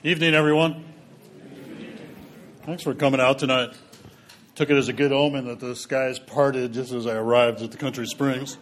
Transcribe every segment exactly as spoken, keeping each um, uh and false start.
Evening, everyone. Thanks for coming out tonight. Took it as a good omen that the skies parted just as I arrived at the Country Springs.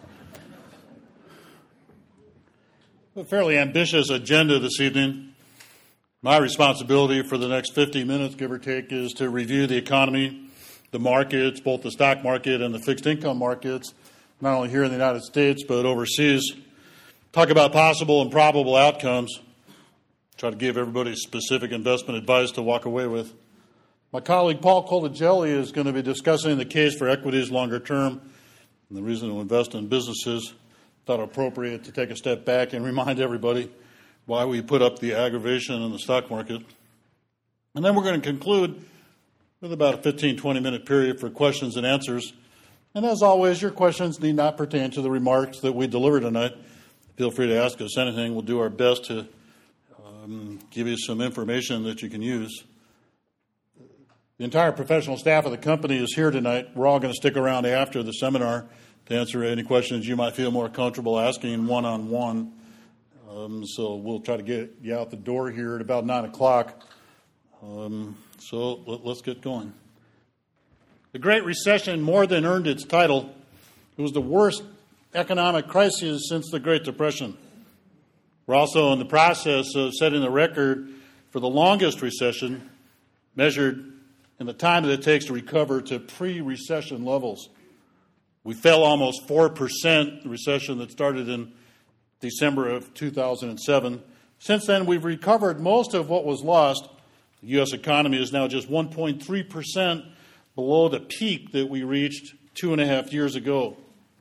A fairly ambitious agenda this evening. My responsibility for the next fifty minutes, give or take, is to review the economy, the markets, both the stock market and the fixed income markets, not only here in the United States but overseas. Talk about possible and probable outcomes. Try to give everybody specific investment advice to walk away with. My colleague Paul Colagelli is going to be discussing the case for equities longer term and the reason to invest in businesses. Thought it appropriate to take a step back and remind everybody why we put up the aggravation in the stock market. And then we're going to conclude with about a fifteen, twenty minute period for questions and answers. And as always, your questions need not pertain to the remarks that we deliver tonight. Feel free to ask us anything. We'll do our best to um, give you some information that you can use. The entire professional staff of the company is here tonight. We're all going to stick around after the seminar to answer any questions you might feel more comfortable asking one-on-one. Um, so we'll try to get you out the door here at about nine o'clock. Um, so let, let's get going. The Great Recession more than earned its title. It was the worst economic crisis since the Great Depression. We're also in the process of setting the record for the longest recession measured in the time that it takes to recover to pre-recession levels. We fell almost four percent, the recession that started in December of two thousand seven. Since then, we've recovered most of what was lost. The U S economy is now just one point three percent below the peak that we reached two and a half years ago.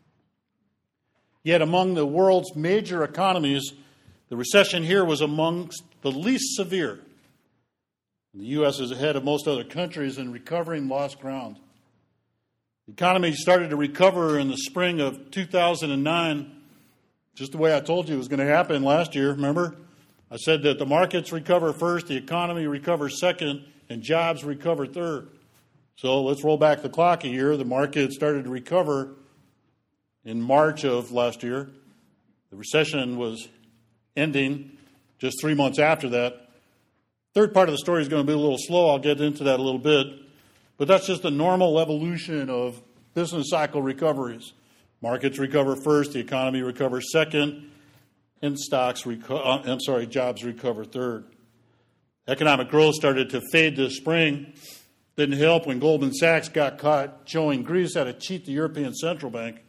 Yet among the world's major economies, the recession here was amongst the least severe. The U S is ahead of most other countries in recovering lost ground. The economy started to recover in the spring of two thousand nine, just the way I told you it was going to happen last year, remember? I said that the markets recover first, the economy recovers second, and jobs recover third. So let's roll back the clock a year. The market started to recover in March of last year. The recession was ending just three months after that. Third part of the story is going to be a little slow. I'll get into that a little bit. But that's just the normal evolution of business cycle recoveries. Markets recover first, the economy recovers second, and stocks, reco- I'm sorry, jobs recover third. Economic growth started to fade this spring. Didn't help when Goldman Sachs got caught showing Greece how to cheat the European Central Bank.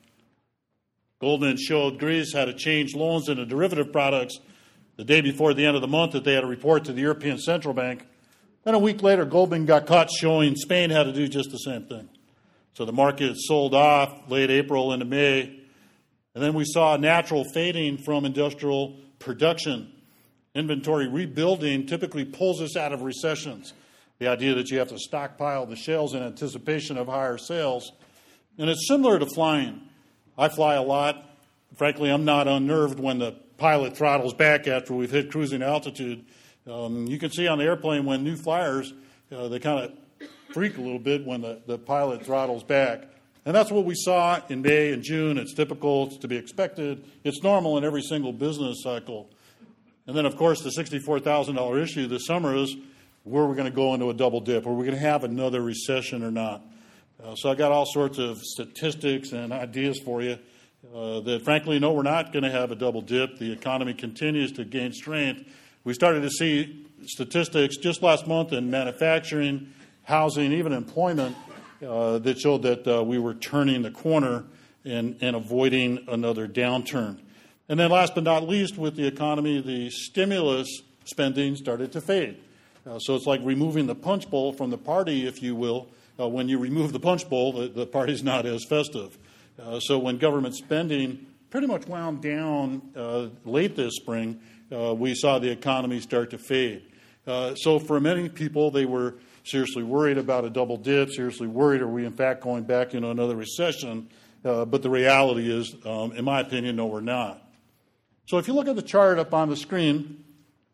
Goldman showed Greece how to change loans into derivative products the day before the end of the month that they had to report to the European Central Bank. Then a week later, Goldman got caught showing Spain how to do just the same thing. So the market sold off late April into May. And then we saw a natural fading from industrial production. Inventory rebuilding typically pulls us out of recessions. The idea that you have to stockpile the shelves in anticipation of higher sales. And it's similar to flying. I fly a lot. Frankly, I'm not unnerved when the pilot throttles back after we've hit cruising altitude. Um, you can see on the airplane when new flyers, uh, they kind of freak a little bit when the, the pilot throttles back. And that's what we saw in May and June. It's typical. It's to be expected. It's normal in every single business cycle. And then, of course, the sixty-four thousand dollars issue this summer is where we're going to go into a double dip. Are we going to have another recession or not? Uh, so I got all sorts of statistics and ideas for you uh, that, frankly, no, we're not going to have a double dip. The economy continues to gain strength. We started to see statistics just last month in manufacturing, housing, even employment uh, that showed that uh, we were turning the corner and, and avoiding another downturn. And then last but not least, with the economy, the stimulus spending started to fade. Uh, so it's like removing the punch bowl from the party, if you will. Uh, when you remove the punch bowl, the, the party's not as festive. Uh, so when government spending pretty much wound down uh, late this spring, uh, we saw the economy start to fade. Uh, so for many people, they were seriously worried about a double dip, seriously worried, are we in fact going back into another recession? Uh, but the reality is, um, in my opinion, no, we're not. So if you look at the chart up on the screen,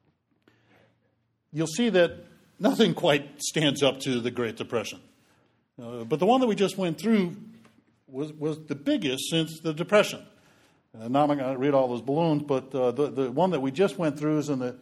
you'll see that nothing quite stands up to the Great Depression. Uh, but the one that we just went through was, was the biggest since the Depression. Uh, now I'm not going to read all those balloons, but uh, the, the one that we just went through is in the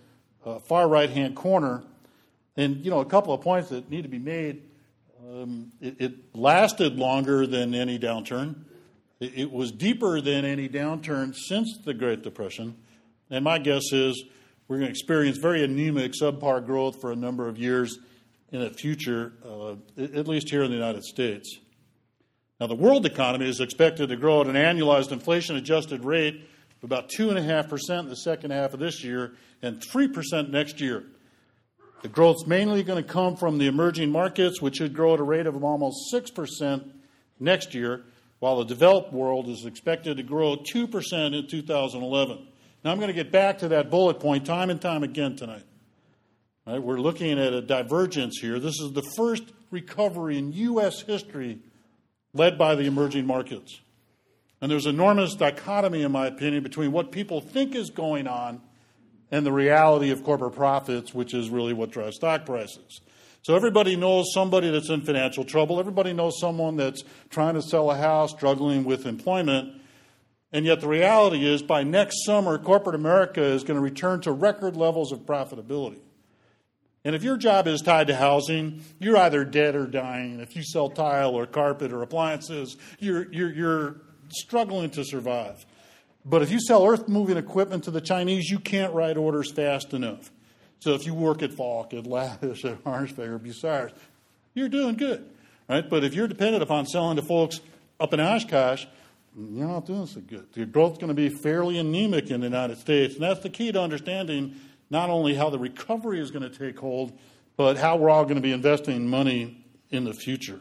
uh, far right-hand corner. And, you know, a couple of points that need to be made. Um, it, it lasted longer than any downturn. It, it was deeper than any downturn since the Great Depression. And my guess is we're going to experience very anemic, subpar growth for a number of years in the future, uh, at least here in the United States. Now, the world economy is expected to grow at an annualized inflation-adjusted rate of about two point five percent in the second half of this year and three percent next year. The growth's mainly going to come from the emerging markets, which should grow at a rate of almost six percent next year, while the developed world is expected to grow two percent in two thousand eleven. Now, I'm going to get back to that bullet point time and time again tonight. All right, we're looking at a divergence here. This is the first recovery in U S history led by the emerging markets. And there's enormous dichotomy, in my opinion, between what people think is going on and the reality of corporate profits, which is really what drives stock prices. So everybody knows somebody that's in financial trouble. Everybody knows someone that's trying to sell a house, struggling with employment. And yet the reality is by next summer, corporate America is going to return to record levels of profitability. And if your job is tied to housing, you're either dead or dying. If you sell tile or carpet or appliances, you're, you're, you're struggling to survive. But if you sell earth-moving equipment to the Chinese, you can't write orders fast enough. So if you work at Falk, at Lavish, at Harnsberg, or Bucyrus, you're doing good, right? But if you're dependent upon selling to folks up in Oshkosh, you're not doing so good. Your growth's going to be fairly anemic in the United States, and that's the key to understanding not only how the recovery is going to take hold, but how we're all going to be investing money in the future.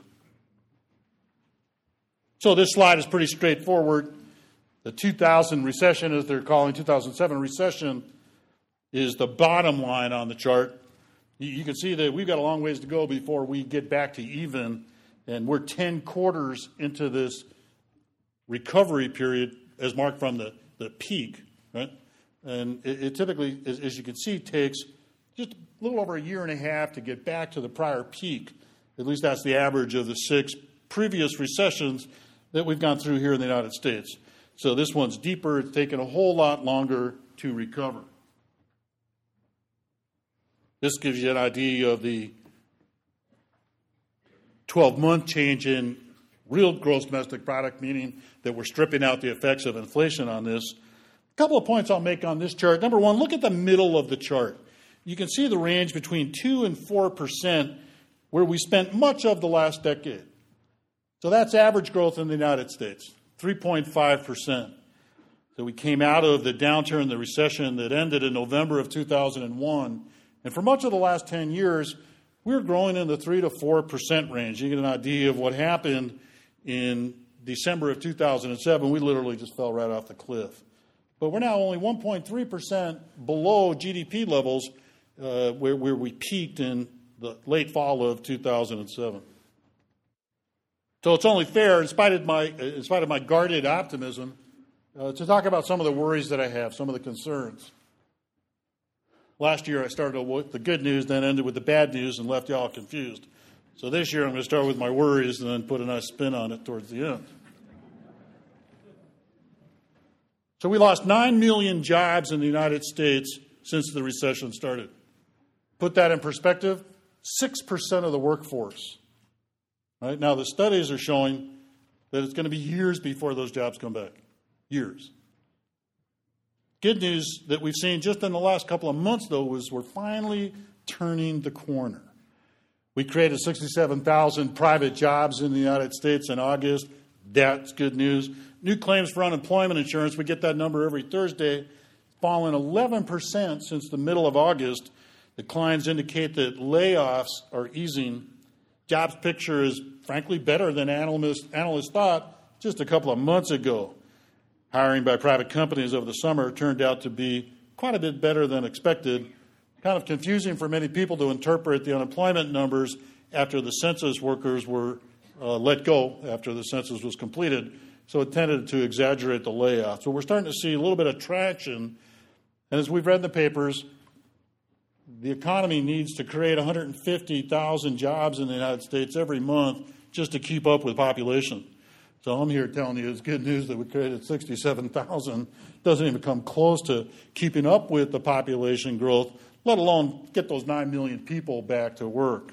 So this slide is pretty straightforward. The two thousand recession, as they're calling two thousand seven recession, is the bottom line on the chart. You can see that we've got a long ways to go before we get back to even, and we're ten quarters into this recovery period as marked from the, the peak, right? And it, it typically, as, as you can see, takes just a little over a year and a half to get back to the prior peak. At least that's the average of the six previous recessions that we've gone through here in the United States. So this one's deeper. It's taken a whole lot longer to recover. This gives you an idea of the twelve-month change in real gross domestic product, meaning that we're stripping out the effects of inflation on this. A couple of points I'll make on this chart. Number one, look at the middle of the chart. You can see the range between two and four percent where we spent much of the last decade. So that's average growth in the United States, three point five percent. So we came out of the downturn, the recession that ended in November of two thousand one. And for much of the last ten years, we were growing in the three to four percent range. You get an idea of what happened in December of two thousand seven. We literally just fell right off the cliff. But we're now only one point three percent below G D P levels uh, where, where we peaked in the late fall of two thousand seven. So it's only fair, in spite of my, in spite of my guarded optimism, uh, to talk about some of the worries that I have, some of the concerns. Last year I started with the good news, then ended with the bad news and left you all confused. So this year I'm going to start with my worries and then put a nice spin on it towards the end. So we lost nine million jobs in the United States since the recession started. Put that in perspective, six percent of the workforce. Right? Now the studies are showing that it's going to be years before those jobs come back. Years. Good news that we've seen just in the last couple of months, though, is we're finally turning the corner. We created sixty-seven thousand private jobs in the United States in August. That's good news. New claims for unemployment insurance, we get that number every Thursday, fallen eleven percent since the middle of August. Declines indicate that layoffs are easing. Jobs picture is, frankly, better than analysts, analysts thought just a couple of months ago. Hiring by private companies over the summer turned out to be quite a bit better than expected. Kind of confusing for many people to interpret the unemployment numbers after the census workers were uh, let go, after the census was completed. So it tended to exaggerate the layoffs. So we're starting to see a little bit of traction. And as we've read in the papers, the economy needs to create one hundred fifty thousand jobs in the United States every month just to keep up with population. So I'm here telling you it's good news that we created sixty-seven thousand. Doesn't even come close to keeping up with the population growth, let alone get those nine million people back to work.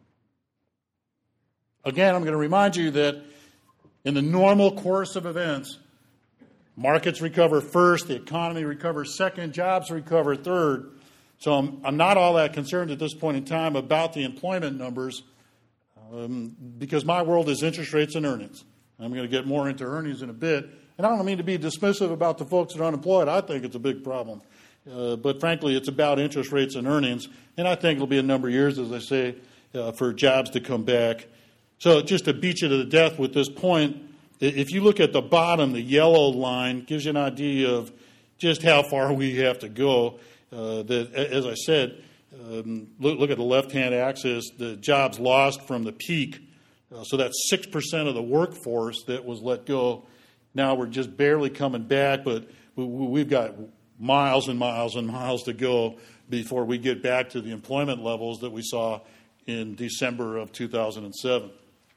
Again, I'm going to remind you that in the normal course of events, markets recover first, the economy recovers second, jobs recover third. So I'm, I'm not all that concerned at this point in time about the employment numbers um, because my world is interest rates and earnings. I'm going to get more into earnings in a bit. And I don't mean to be dismissive about the folks that are unemployed. I think it's a big problem. Uh, but frankly, it's about interest rates and earnings. And I think it'll be a number of years, as I say, uh, for jobs to come back. So just to beat you to the death with this point, if you look at the bottom, the yellow line gives you an idea of just how far we have to go. Uh, that, as I said, um, look, look at the left-hand axis, the jobs lost from the peak. Uh, so that's six percent of the workforce that was let go. Now we're just barely coming back, but we, we've got miles and miles and miles to go before we get back to the employment levels that we saw in December of two thousand seven.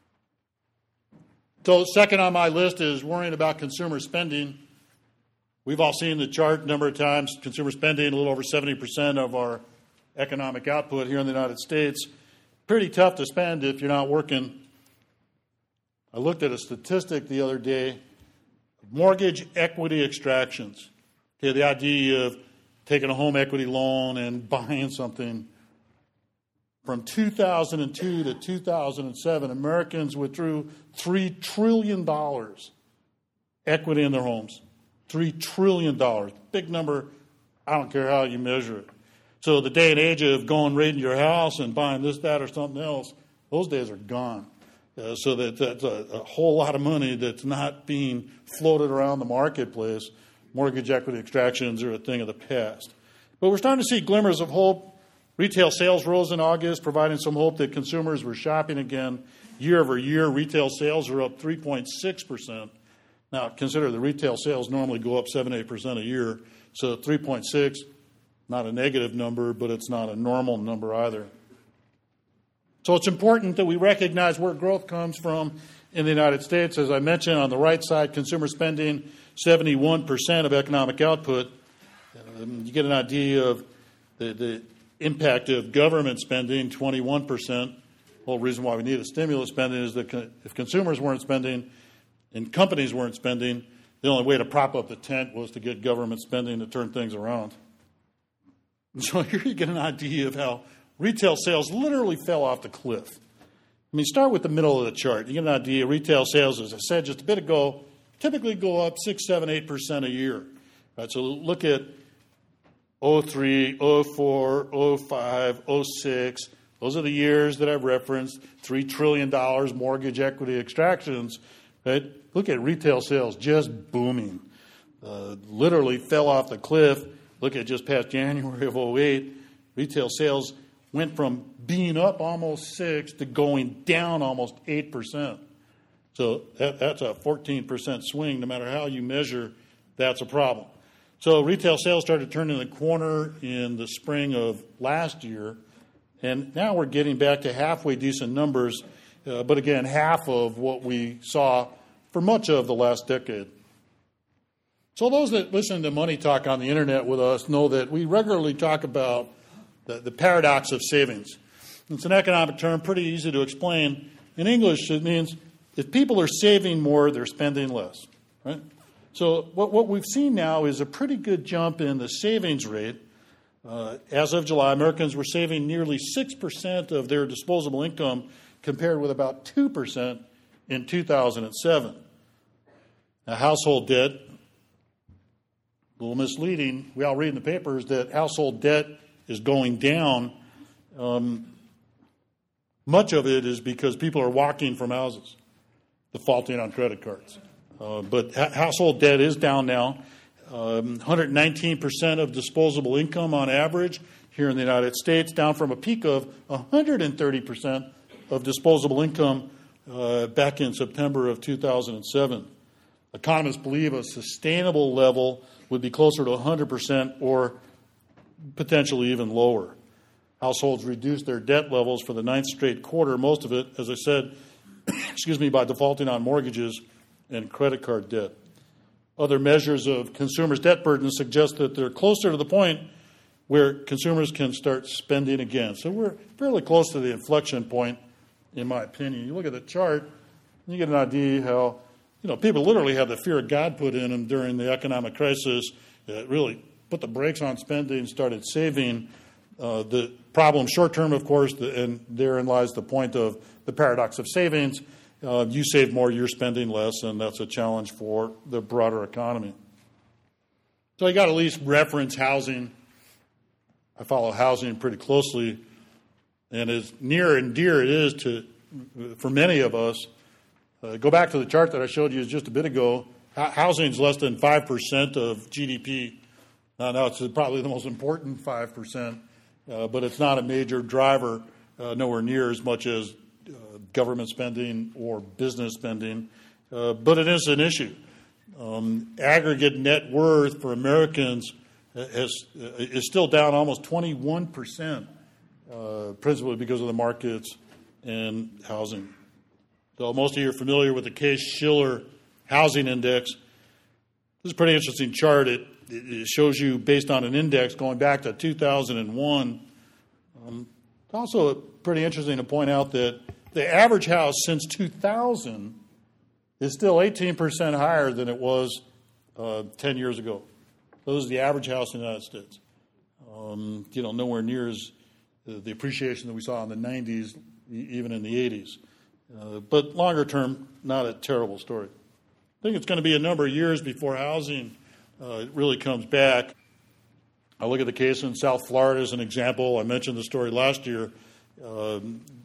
So second on my list is worrying about consumer spending. We've all seen the chart a number of times. Consumer spending, a little over seventy percent of our economic output here in the United States. Pretty tough to spend if you're not working. I looked at a statistic the other day. Mortgage equity extractions. Okay, the idea of taking a home equity loan and buying something. From two thousand two to two thousand seven, Americans withdrew three trillion dollars equity in their homes. three trillion dollars. Big number. I don't care how you measure it. So the day and age of going right into your house and buying this, that, or something else, those days are gone. Uh, so that, that's a, a whole lot of money that's not being floated around the marketplace. Mortgage equity extractions are a thing of the past. But we're starting to see glimmers of hope. Retail sales rose in August, providing some hope that consumers were shopping again. Year over year, retail sales are up three point six percent. Now, consider the retail sales normally go up seven to eight percent a year. So three point six, not a negative number, but it's not a normal number either. So it's important that we recognize where growth comes from in the United States. As I mentioned, on the right side, consumer spending, seventy-one percent of economic output. Um, you get an idea of the, the impact of government spending, twenty-one percent. The whole reason why we need a stimulus spending is that if consumers weren't spending and companies weren't spending, the only way to prop up the tent was to get government spending to turn things around. And so here you get an idea of how retail sales literally fell off the cliff. I mean, start with the middle of the chart. You get an idea. Retail sales, as I said just a bit ago, typically go up six, seven, eight percent a year. Right, so look at oh three, oh four, oh five, oh six. Those are the years that I've referenced. three trillion dollars mortgage equity extractions. Right? Look at retail sales just booming. Uh, literally fell off the cliff. Look at just past January of oh eight. Retail sales went from being up almost six to going down almost eight percent. So that, that's a fourteen percent swing. No matter how you measure, that's a problem. So retail sales started turning the corner in the spring of last year, and now we're getting back to halfway decent numbers, uh, but again, half of what we saw for much of the last decade. So those that listen to Money Talk on the internet with us know that we regularly talk about the, the paradox of savings. It's an economic term, pretty easy to explain. In English, it means if people are saving more, they're spending less, right? So what, what we've seen now is a pretty good jump in the savings rate. Uh, as of July, Americans were saving nearly six percent of their disposable income compared with about two percent in two thousand seven. Now, household debt, a little misleading. We all read in the papers that household debt is going down. Um, much of it is because people are walking from houses, defaulting on credit cards. Uh, but ha- household debt is down now. Um, one hundred nineteen percent of disposable income on average here in the United States, down from a peak of one hundred thirty percent of disposable income uh, back in September of two thousand seven. Economists believe a sustainable level would be closer to one hundred percent or potentially even lower. Households reduced their debt levels for the ninth straight quarter, most of it, as I said, excuse me, by defaulting on mortgages and credit card debt. Other measures of consumers' debt burden suggest that they're closer to the point where consumers can start spending again. So we're fairly close to the inflection point, in my opinion. You look at the chart, and you get an idea how, you know, people literally had the fear of God put in them during the economic crisis. It really put the brakes on spending, started saving. Uh, the problem short-term, of course, the, and therein lies the point of the paradox of savings. Uh, you save more, you're spending less, and that's a challenge for the broader economy. So you got to at least reference housing. I follow housing pretty closely, and as near and dear it is to, for many of us, uh, go back to the chart that I showed you just a bit ago. Housing is less than five percent of G D P. Now, now it's probably the most important five percent, uh, but it's not a major driver, uh, nowhere near as much as uh, government spending or business spending, uh, but it is an issue. Um, aggregate net worth for Americans has, uh, is still down almost twenty-one percent, uh, principally because of the markets and housing. So most of you are familiar with the Case-Shiller Housing Index. This is a pretty interesting chart. It, it shows you, based on an index going back to two thousand one. Um, it's also pretty interesting to point out that the average house since two thousand is still eighteen percent higher than it was uh, ten years ago. So this is the average house in the United States. Um, you know, nowhere near as uh, the appreciation that we saw in the nineties, even in the eighties. Uh, but longer term, not a terrible story. I think it's going to be a number of years before housing uh, really comes back. I look at the case in South Florida as an example. I mentioned the story last year uh,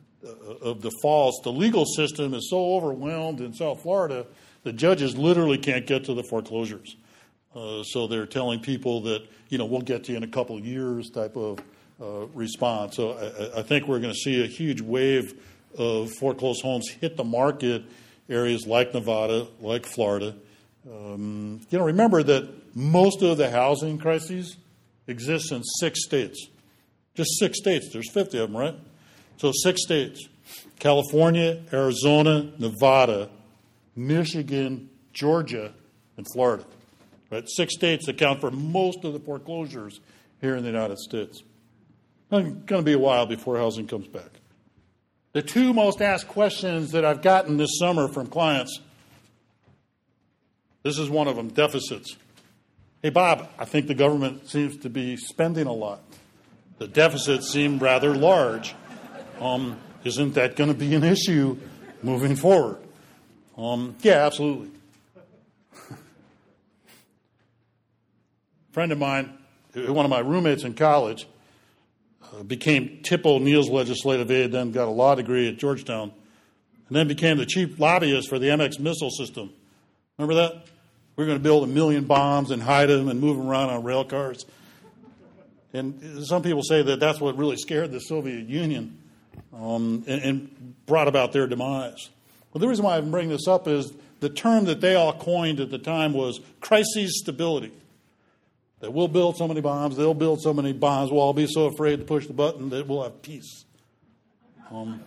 of the falls. The legal system is so overwhelmed in South Florida, the judges literally can't get to the foreclosures. Uh, so they're telling people that, you know, we'll get to you in a couple of years type of uh, response. So I, I think we're going to see a huge wave of foreclosed homes hit the market, areas like Nevada, like Florida. Um, you know, remember that most of the housing crises exist in six states. Just six states. There's fifty of them, right? So six states: California, Arizona, Nevada, Michigan, Georgia, and Florida. Right? Six states account for most of the foreclosures here in the United States. It's going to be a while before housing comes back. The two most asked questions that I've gotten this summer from clients, this is one of them, deficits. Hey, Bob, I think the government seems to be spending a lot. The deficits seem rather large. Um, isn't that going to be an issue moving forward? Um, yeah, absolutely. A friend of mine, one of my roommates in college, uh, became Tip O'Neill's legislative aide, then got a law degree at Georgetown, and then became the chief lobbyist for the M X missile system. Remember that? We We're going to build a million bombs and hide them and move them around on rail cars. And some people say that that's what really scared the Soviet Union um, and, and brought about their demise. Well, the reason why I'm bringing this up is the term that they all coined at the time was crisis stability. That we'll build so many bombs, they'll build so many bombs, we'll all be so afraid to push the button that we'll have peace. Um,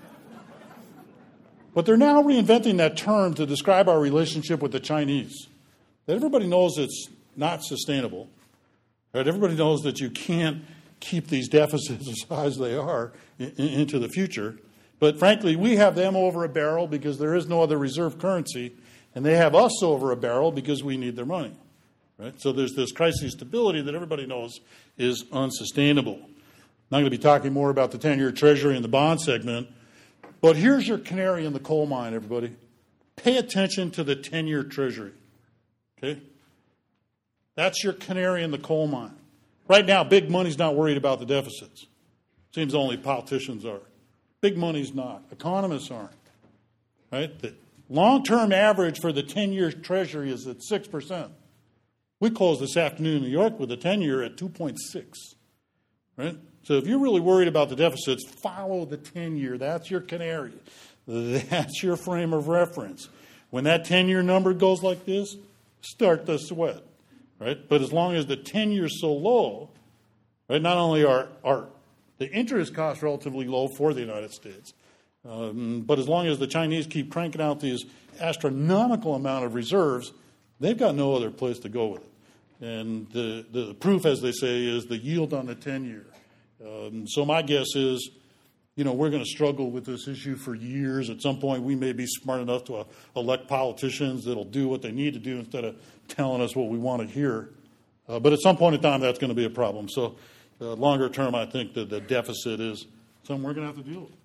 but they're now reinventing that term to describe our relationship with the Chinese. That everybody knows it's not sustainable. Right? Everybody knows that you can't keep these deficits as high as they are in, in, into the future. But frankly, we have them over a barrel because there is no other reserve currency, and they have us over a barrel because we need their money. Right? So there's this crisis stability that everybody knows is unsustainable. I'm not going to be talking more about the ten-year Treasury and the bond segment, but here's your canary in the coal mine, everybody. Pay attention to the ten-year Treasury. Okay? That's your canary in the coal mine. Right now, big money's not worried about the deficits. Seems only politicians are. Big money's not. Economists aren't. Right? The long-term average for the ten-year Treasury is at six percent. We closed this afternoon in New York with a ten-year at two point six. Right? So if you're really worried about the deficits, follow the ten-year. That's your canary. That's your frame of reference. When that ten-year number goes like this, start the sweat. Right? But as long as the ten-year is so low, right, not only are, are the interest costs relatively low for the United States, um, but as long as the Chinese keep cranking out these astronomical amount of reserves, they've got no other place to go with it. And the, the proof, as they say, is the yield on the ten-year. Um, so my guess is, you know, we're going to struggle with this issue for years. At some point, we may be smart enough to uh, elect politicians that'll do what they need to do instead of telling us what we want to hear. Uh, but at some point in time, that's going to be a problem. So uh, longer term, I think that the deficit is something we're going to have to deal with.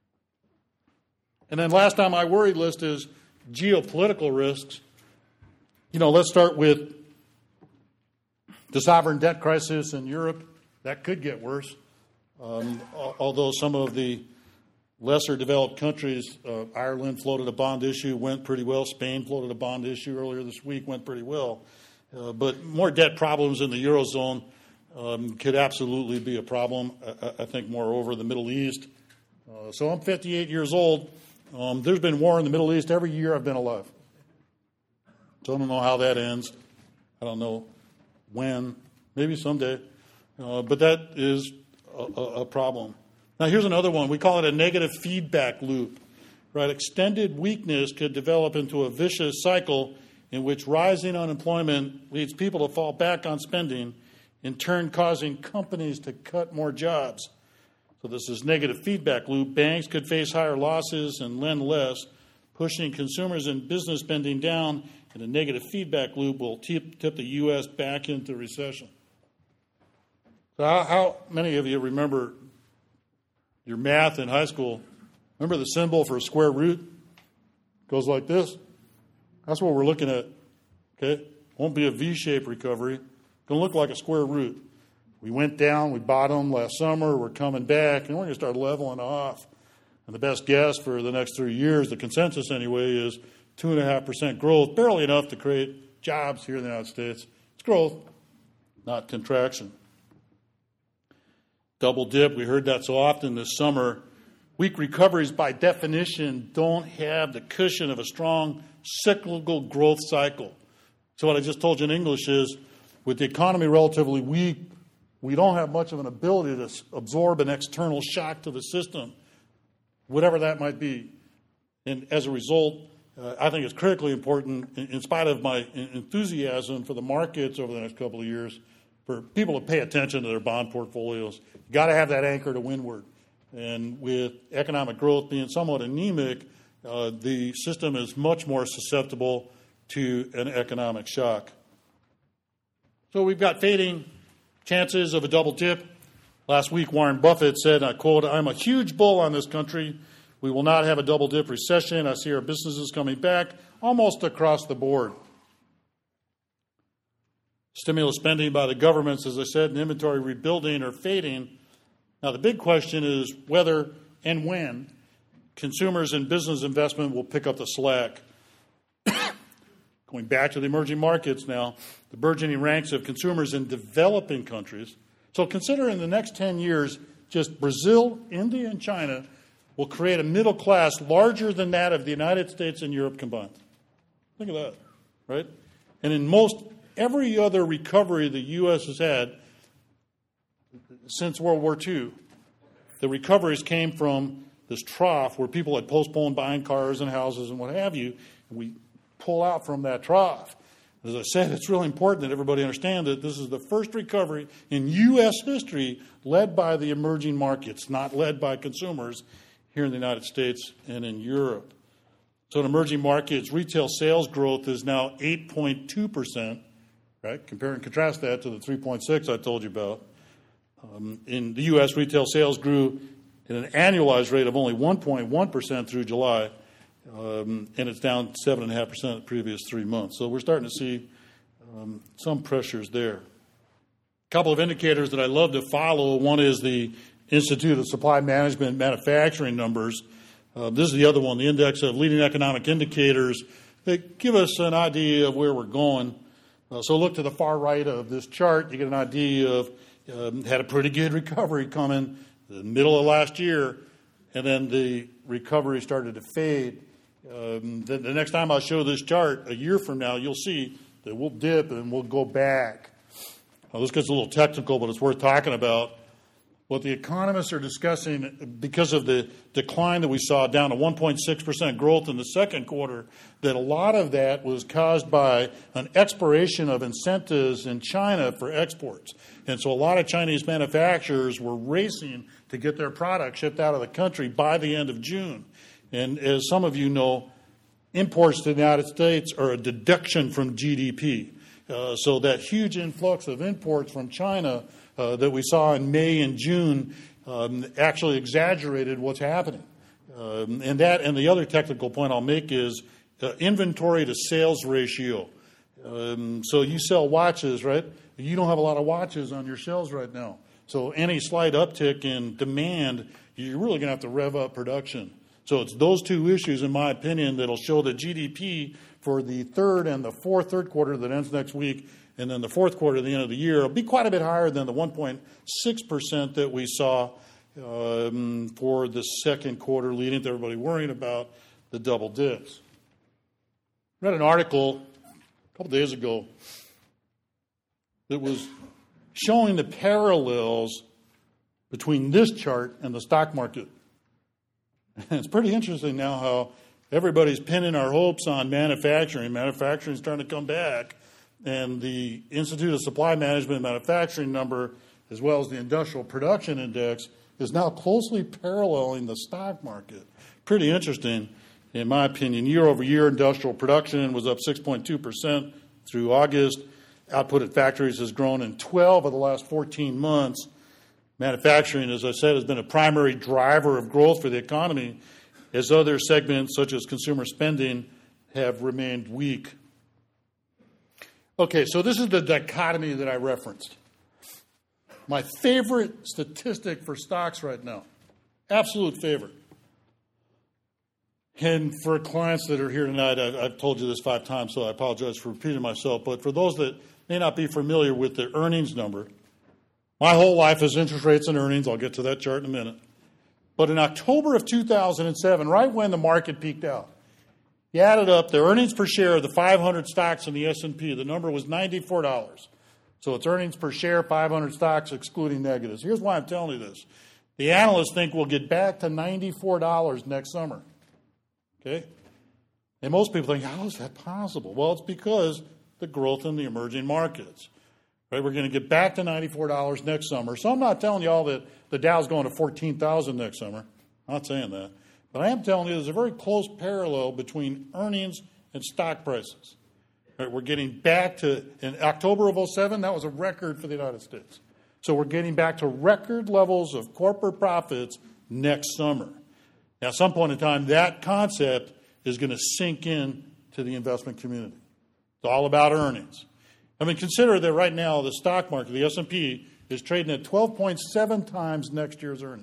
And then last on my worry list is geopolitical risks. You know, let's start with the sovereign debt crisis in Europe. That could get worse. Um, although some of the lesser developed countries, uh, Ireland floated a bond issue, went pretty well. Spain floated a bond issue earlier this week, went pretty well. Uh, but more debt problems in the Eurozone um, could absolutely be a problem. I, I think, moreover, the Middle East. Uh, so I'm fifty-eight years old. Um, there's been war in the Middle East every year I've been alive. So I don't know how that ends. I don't know when. Maybe someday. Uh, but that is a, a problem. Now, here's another one. We call it a negative feedback loop. Right? Extended weakness could develop into a vicious cycle in which rising unemployment leads people to fall back on spending, in turn causing companies to cut more jobs. So this is negative feedback loop. Banks could face higher losses and lend less, pushing consumers and business spending down, and a negative feedback loop will tip, tip the U S back into recession. So how, how many of you remember your math in high school? Remember the symbol for a square root? Goes like this. That's what we're looking at. Okay? Won't be a V-shaped recovery. Going to look like a square root. We went down, we bottomed last summer, we're coming back, and we're going to start leveling off. And the best guess for the next three years, the consensus anyway, is two point five percent growth, barely enough to create jobs here in the United States. It's growth, not contraction. Double dip, we heard that so often this summer. Weak recoveries, by definition, don't have the cushion of a strong cyclical growth cycle. So what I just told you in English is, with the economy relatively weak, we don't have much of an ability to absorb an external shock to the system, whatever that might be. And as a result, uh, I think it's critically important, in, in spite of my enthusiasm for the markets over the next couple of years, for people to pay attention to their bond portfolios. You've got to have that anchor to windward. And with economic growth being somewhat anemic, uh, the system is much more susceptible to an economic shock. So we've got fading chances of a double dip. Last week, Warren Buffett said, I quote, "I'm a huge bull on this country. We will not have a double dip recession. I see our businesses coming back almost across the board." Stimulus spending by the governments, as I said, and inventory rebuilding are fading. Now, the big question is whether and when consumers and business investment will pick up the slack. Going back to the emerging markets now, the burgeoning ranks of consumers in developing countries. So consider in the next ten years, just Brazil, India, and China will create a middle class larger than that of the United States and Europe combined. Think of that, right? And in most, every other recovery the U S has had since World War Two, the recoveries came from this trough where people had postponed buying cars and houses and what have you, and we pull out from that trough. As I said, it's really important that everybody understand that this is the first recovery in U S history led by the emerging markets, not led by consumers here in the United States and in Europe. So in emerging markets, retail sales growth is now eight point two percent, right? Compare and contrast that to the three point six I told you about. Um, in the U S, retail sales grew at an annualized rate of only one point one percent through July. Um, and it's down seven point five percent the previous three months. So we're starting to see um, some pressures there. A couple of indicators that I love to follow. One is the Institute of Supply Management Manufacturing numbers. Uh, this is the other one, the Index of Leading Economic Indicators. They give us an idea of where we're going. Uh, so look to the far right of this chart. You get an idea of um, had a pretty good recovery coming the middle of last year, and then the recovery started to fade. Um, the, the next time I show this chart, a year from now, you'll see that we'll dip and we'll go back. Now, this gets a little technical, but it's worth talking about. what the economists are discussing, because of the decline that we saw down to one point six percent growth in the second quarter, that a lot of that was caused by an expiration of incentives in China for exports. And so a lot of Chinese manufacturers were racing to get their products shipped out of the country by the end of June. And as some of you know, imports to the United States are a deduction from G D P. Uh, so that huge influx of imports from China uh, that we saw in May and June um, actually exaggerated what's happening. Um, and that, and the other technical point I'll make is uh, inventory to sales ratio. Um, so you sell watches, right? You don't have a lot of watches on your shelves right now. So any slight uptick in demand, you're really going to have to rev up production. So it's those two issues, in my opinion, that'll show the G D P for the third and the fourth third quarter that ends next week, and then the fourth quarter at the end of the year will be quite a bit higher than the one point six percent that we saw um, for the second quarter, leading to everybody worrying about the double dips. I read an article a couple days ago that was showing the parallels between this chart and the stock market. And it's pretty interesting now how everybody's pinning our hopes on manufacturing. Manufacturing is starting to come back. And the Institute of Supply Management manufacturing number, as well as the Industrial Production Index, is now closely paralleling the stock market. Pretty interesting, in my opinion. Year over year, industrial production was up six point two percent through August. Output at factories has grown in twelve of the last fourteen months. Manufacturing, as I said, has been a primary driver of growth for the economy, as other segments, such as consumer spending, have remained weak. Okay, so this is the dichotomy that I referenced. My favorite statistic for stocks right now, absolute favorite. And for clients that are here tonight, I've, I've told you this five times, so I apologize for repeating myself. But for those that may not be familiar with the earnings number, my whole life is interest rates and earnings. I'll get to that chart in a minute. But in October of two thousand seven, right when the market peaked out, you added up the earnings per share of the five hundred stocks in the S and P. The number was ninety-four dollars. So it's earnings per share, five hundred stocks, excluding negatives. Here's why I'm telling you this. The analysts think we'll get back to ninety-four dollars next summer. Okay? And most people think, how is that possible? Well, it's because the growth in the emerging markets. Right? We're going to get back to ninety-four dollars next summer. So I'm not telling you all that the Dow's going to fourteen thousand next summer. I'm not saying that. But I am telling you there's a very close parallel between earnings and stock prices. Right? We're getting back to, in October of oh seven, that was a record for the United States. So we're getting back to record levels of corporate profits next summer. Now, at some point in time, that concept is going to sink in to the investment community. It's all about earnings. I mean, consider that right now the stock market, the S and P, is trading at twelve point seven times next year's earnings.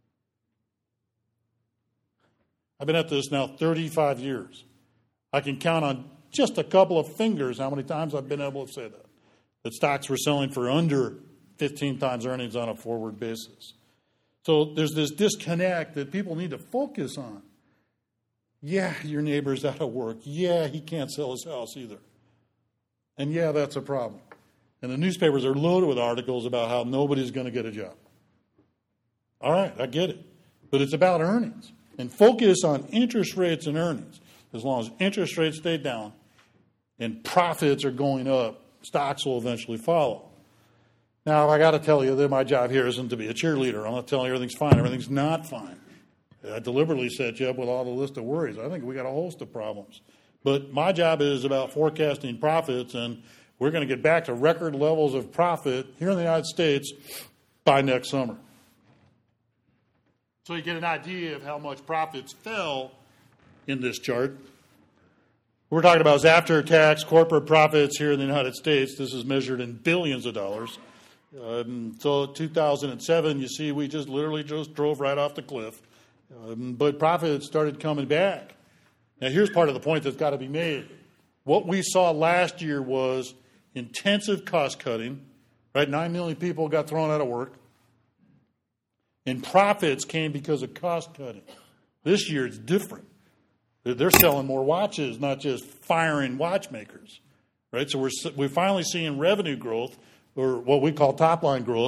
I've been at this now thirty-five years. I can count on just a couple of fingers how many times I've been able to say that. That stocks were selling for under fifteen times earnings on a forward basis. So there's this disconnect that people need to focus on. Yeah, your neighbor's out of work. Yeah, he can't sell his house either. And yeah, that's a problem. And the newspapers are loaded with articles about how nobody's going to get a job. All right, I get it. But it's about earnings. And focus on interest rates and earnings. As long as interest rates stay down and profits are going up, stocks will eventually follow. Now, I got to tell you that my job here isn't to be a cheerleader. I'm not telling you everything's fine. Everything's not fine. I deliberately set you up with all the list of worries. I think we got a host of problems. But my job is about forecasting profits, and we're going to get back to record levels of profit here in the United States by next summer. So you get an idea of how much profits fell in this chart. What we're talking about is after-tax corporate profits here in the United States. This is measured in billions of dollars. Um, so two thousand seven, you see, we just literally just drove right off the cliff. Um, but profits started coming back. Now, here's part of the point that's got to be made. What we saw last year was intensive cost cutting, right? Nine million people got thrown out of work. And profits came because of cost cutting. This year it's different. They're selling more watches, not just firing watchmakers, right? So we're we're finally seeing revenue growth, or what we call top line growth,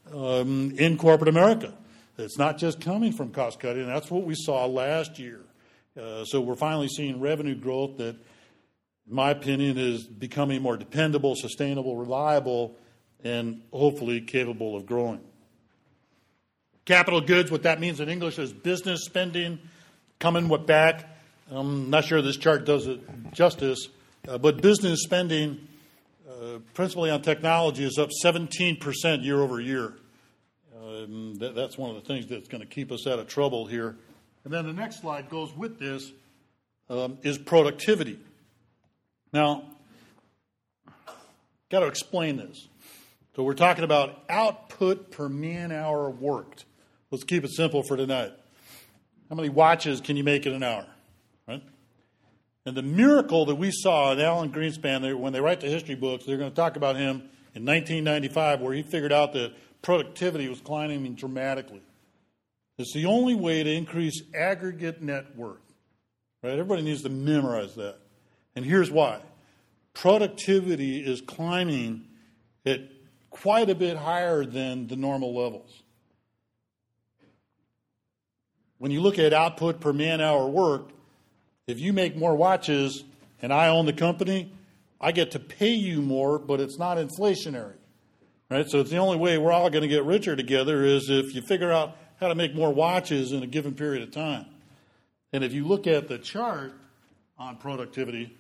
um, in corporate America. It's not just coming from cost cutting. That's what we saw last year. Uh, so we're finally seeing revenue growth that, in my opinion, is becoming more dependable, sustainable, reliable, and hopefully capable of growing. Capital goods, what that means in English is business spending coming back. I'm not sure this chart does it justice, uh, but business spending, uh, principally on technology, is up seventeen percent year over year. Um, that, that's one of the things that's going to keep us out of trouble here. And then the next slide goes with this, um, is productivity. Now, got to explain this. So we're talking about output per man hour worked. Let's keep it simple for tonight. How many watches can you make in an hour? Right? And the miracle that we saw in Alan Greenspan, when they write the history books, they're going to talk about him in nineteen ninety-five, where he figured out that productivity was climbing dramatically. It's the only way to increase aggregate net worth. Right? Everybody needs to memorize that. And here's why. Productivity is climbing at quite a bit higher than the normal levels. When you look at output per man hour worked, if you make more watches and I own the company, I get to pay you more, but it's not inflationary. Right? So it's the only way we're all going to get richer together is if you figure out how to make more watches in a given period of time. And if you look at the chart on productivity,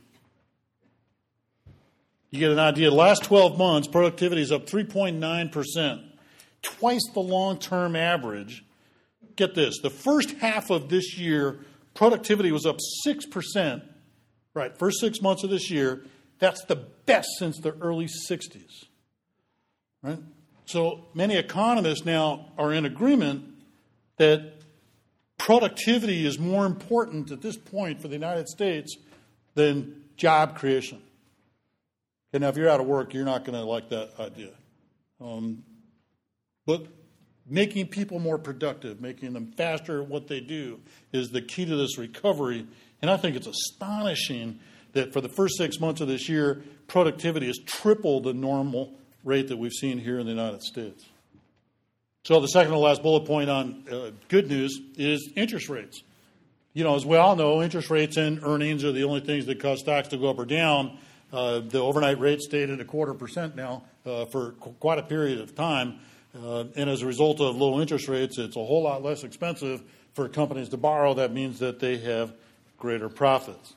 you get an idea. The last twelve months, productivity is up three point nine percent, twice the long-term average. Get this, the first half of this year, productivity was up six percent. Right, first six months of this year, that's the best since the early sixties. Right? So many economists now are in agreement that productivity is more important at this point for the United States than job creation. And now, if you're out of work, you're not going to like that idea. Um, but making people more productive, making them faster at what they do is the key to this recovery. And I think it's astonishing that for the first six months of this year, productivity has tripled the normal rate that we've seen here in the United States. So the second to last bullet point on uh, good news is interest rates. You know, as we all know, interest rates and earnings are the only things that cause stocks to go up or down. Uh, the overnight rate stayed at a quarter percent now uh, for qu- quite a period of time. Uh, and as a result of low interest rates, it's a whole lot less expensive for companies to borrow. That means that they have greater profits.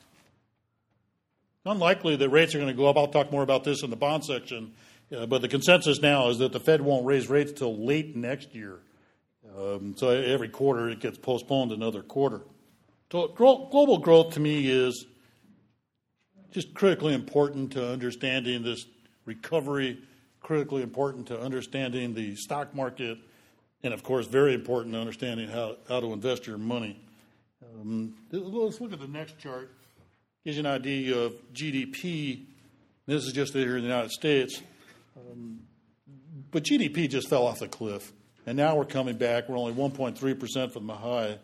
Unlikely that rates are going to go up. I'll talk more about this in the bond section. Uh, but the consensus now is that the Fed won't raise rates till late next year. Um, so every quarter it gets postponed another quarter. So gro- global growth to me is just critically important to understanding this recovery, critically important to understanding the stock market, and of course very important to understanding how, how to invest your money. Um, let's look at the next chart. Gives you an idea of G D P. This is just here in the United States. Um, but G D P just fell off the cliff, and now we're coming back. We're only one point three percent from the high.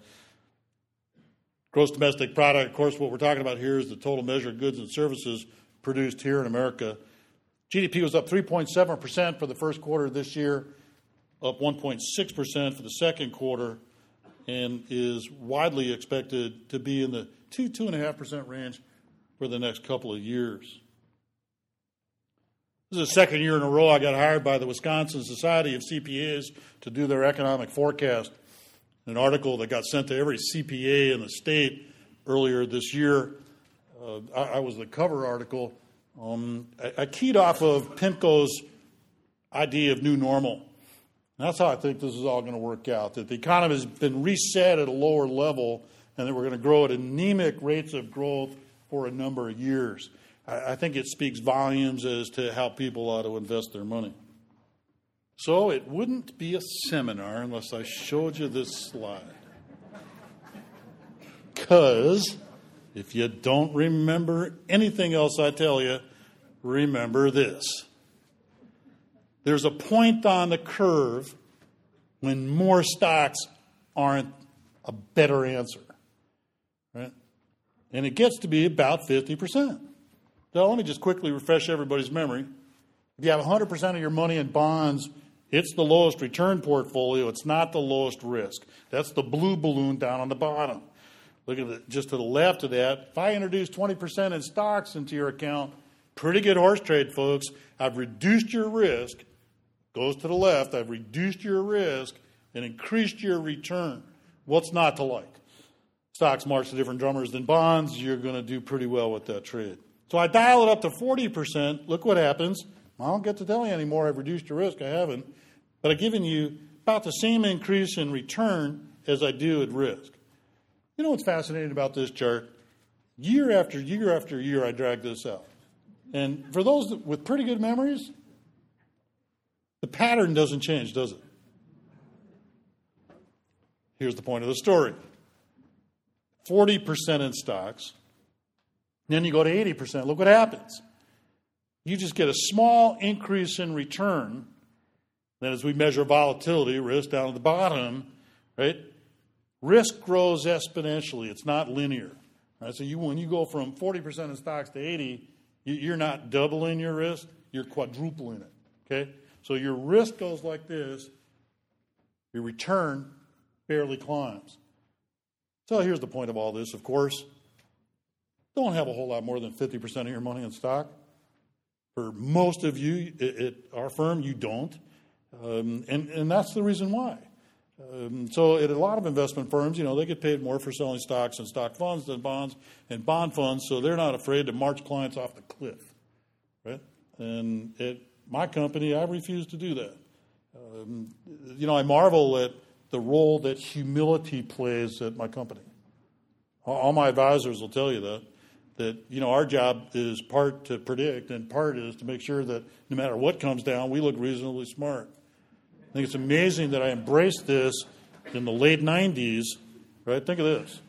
Gross domestic product, of course, what we're talking about here is the total measure of goods and services produced here in America. G D P was up three point seven percent for the first quarter of this year, up one point six percent for the second quarter, and is widely expected to be in the two, two point five percent range for the next couple of years. This is the second year in a row I got hired by the Wisconsin Society of C P As to do their economic forecast. An article that got sent to every C P A in the state earlier this year. Uh, I, I was the cover article. Um, I, I keyed off of PIMCO's idea of new normal. And that's how I think this is all going to work out, that the economy has been reset at a lower level and that we're going to grow at anemic rates of growth for a number of years. I, I think it speaks volumes as to how people ought to invest their money. So it wouldn't be a seminar unless I showed you this slide. Because if you don't remember anything else I tell you, remember this. There's a point on the curve when more stocks aren't a better answer. Right? And it gets to be about fifty percent. So let me just quickly refresh everybody's memory. If you have one hundred percent of your money in bonds It's the lowest return portfolio. It's not the lowest risk. That's the blue balloon down on the bottom. Look at it, just to the left of that. If I introduce twenty percent in stocks into your account, pretty good horse trade, folks. I've reduced your risk. Goes to the left. I've reduced your risk and increased your return. What's not to like? Stocks march to different drummers than bonds. You're going to do pretty well with that trade. So I dial it up to forty percent. Look what happens. I don't get to tell you anymore. I've reduced your risk. I haven't. But I've given you about the same increase in return as I do at risk. You know what's fascinating about this chart? Year after year after year, I drag this out. And for those that, with pretty good memories, the pattern doesn't change, does it? Here's the point of the story. forty percent in stocks. Then you go to eighty percent. Look what happens. You just get a small increase in return. Then as we measure volatility, risk down at the bottom, right? Risk grows exponentially. It's not linear. Right? So you, when you go from forty percent in stocks to eighty, you, you're not doubling your risk, you're quadrupling it. Okay? So your risk goes like this, your return barely climbs. So here's the point of all this, of course. Don't have a whole lot more than fifty percent of your money in stock. For most of you at our firm, you don't. Um, and, and that's the reason why. Um, so at a lot of investment firms, you know, they get paid more for selling stocks and stock funds than bonds and bond funds, so they're not afraid to march clients off the cliff, right? And at my company, I refuse to do that. Um, you know, I marvel at the role that humility plays at my company. All my advisors will tell you that, that, you know, our job is part to predict and part is to make sure that no matter what comes down, we look reasonably smart. I think it's amazing that I embraced this in the late nineties, right? Think of this.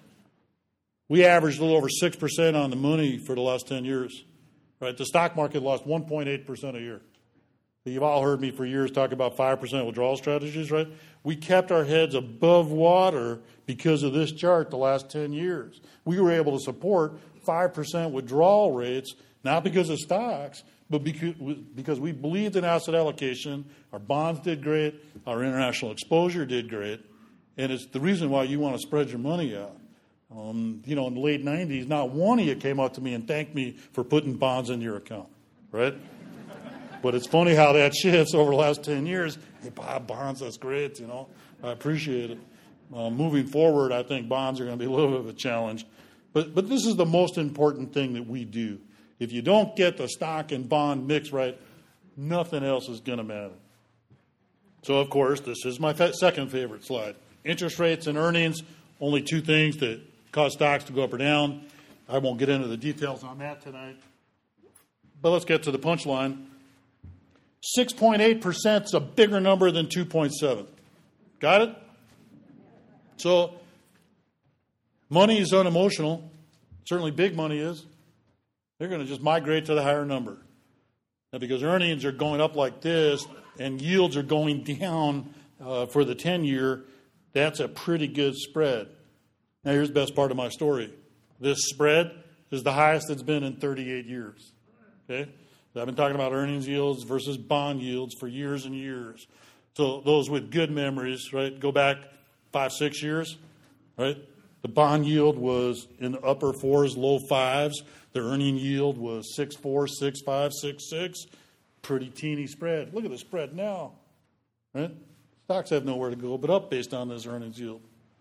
We averaged a little over six percent on the money for the last ten years, right? The stock market lost one point eight percent a year. You've all heard me for years talk about five percent withdrawal strategies, right? We kept our heads above water because of this chart the last ten years. We were able to support five percent withdrawal rates, not because of stocks, but because we believed in asset allocation. Our bonds did great. Our international exposure did great. And it's the reason why you want to spread your money out. Um, you know, in the late nineties, not one of you came up to me and thanked me for putting bonds in your account, right? But it's funny how that shifts over the last ten years. Hey, Bob, bonds, that's great, you know. I appreciate it. Uh, moving forward, I think bonds are going to be a little bit of a challenge. But but this is the most important thing that we do. If you don't get the stock and bond mix right, nothing else is going to matter. So, of course, this is my fa- second favorite slide. Interest rates and earnings, only two things that cause stocks to go up or down. I won't get into the details on that tonight. But let's get to the punchline. six point eight percent is a bigger number than two point seven. Got it? So, money is unemotional. Certainly big money is. They're going to just migrate to the higher number. Now, because earnings are going up like this and yields are going down uh, for the ten-year, that's a pretty good spread. Now, here's the best part of my story. This spread is the highest it's been in thirty-eight years. Okay? I've been talking about earnings yields versus bond yields for years and years. So those with good memories, right, go back five, six years, right? The bond yield was in the upper fours, low fives. The earning yield was six four, six five, six six. Pretty teeny spread. Look at the spread now, right? Stocks have nowhere to go but up based on this earnings yield.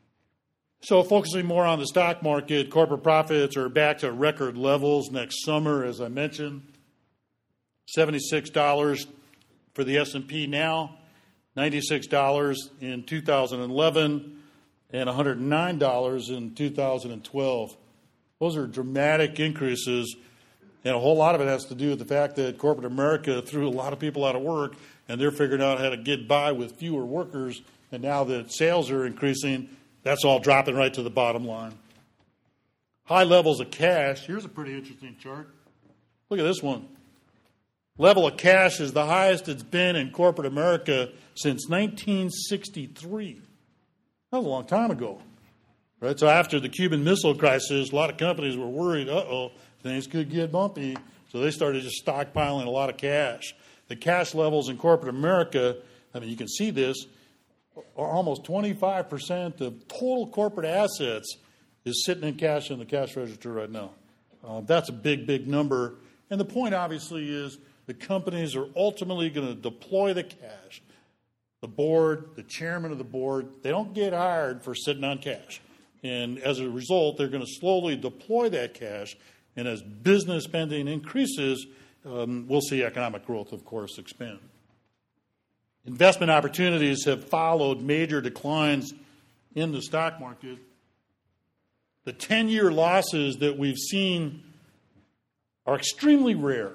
So focusing more on the stock market, corporate profits are back to record levels next summer, as I mentioned. seventy-six dollars for the S and P now, ninety-six dollars in two thousand eleven, and one hundred nine dollars in two thousand twelve. Those are dramatic increases, and a whole lot of it has to do with the fact that corporate America threw a lot of people out of work, and they're figuring out how to get by with fewer workers, and now that sales are increasing, that's all dropping right to the bottom line. High levels of cash. Here's a pretty interesting chart. Look at this one. Level of cash is the highest it's been in corporate America since nineteen sixty-three. That was a long time ago. Right? So after the Cuban Missile Crisis, a lot of companies were worried, uh-oh, things could get bumpy. So they started just stockpiling a lot of cash. The cash levels in corporate America I mean, you can see this, almost twenty-five percent of total corporate assets is sitting in cash in the cash register right now. Uh, that's a big, big number. And the point, obviously, is the companies are ultimately going to deploy the cash. The board, the chairman of the board, they don't get hired for sitting on cash. And as a result, they're going to slowly deploy that cash. And as business spending increases, um, we'll see economic growth, of course, expand. Investment opportunities have followed major declines in the stock market. The ten-year losses that we've seen are extremely rare.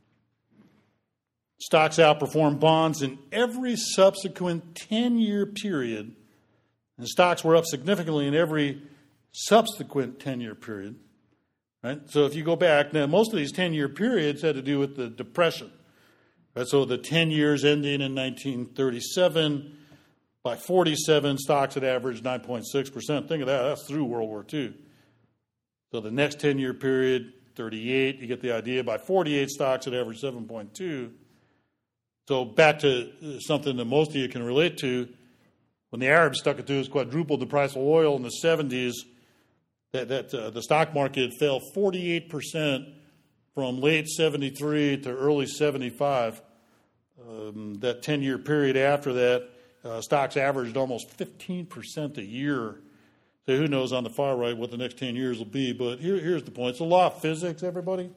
Stocks outperformed bonds in every subsequent ten-year period, and stocks were up significantly in every subsequent ten-year period. Right? So if you go back, now most of these ten-year periods had to do with the Depression. Right? So the ten years ending in nineteen thirty-seven, by forty-seven, stocks had averaged nine point six percent. Think of that, that's through World War Two. So the next ten-year period, thirty-eight, you get the idea. By forty-eight, stocks had averaged seven point two. So back to something that most of you can relate to, when the Arabs stuck it to us, quadrupled the price of oil in the seventies, that, that uh, the stock market fell forty-eight percent from late seventy-three to early seventy-five. Um, that ten-year period after that, uh, stocks averaged almost fifteen percent a year. So who knows on the far right what the next ten years will be, but here, here's the point. It's the law of physics, everybody.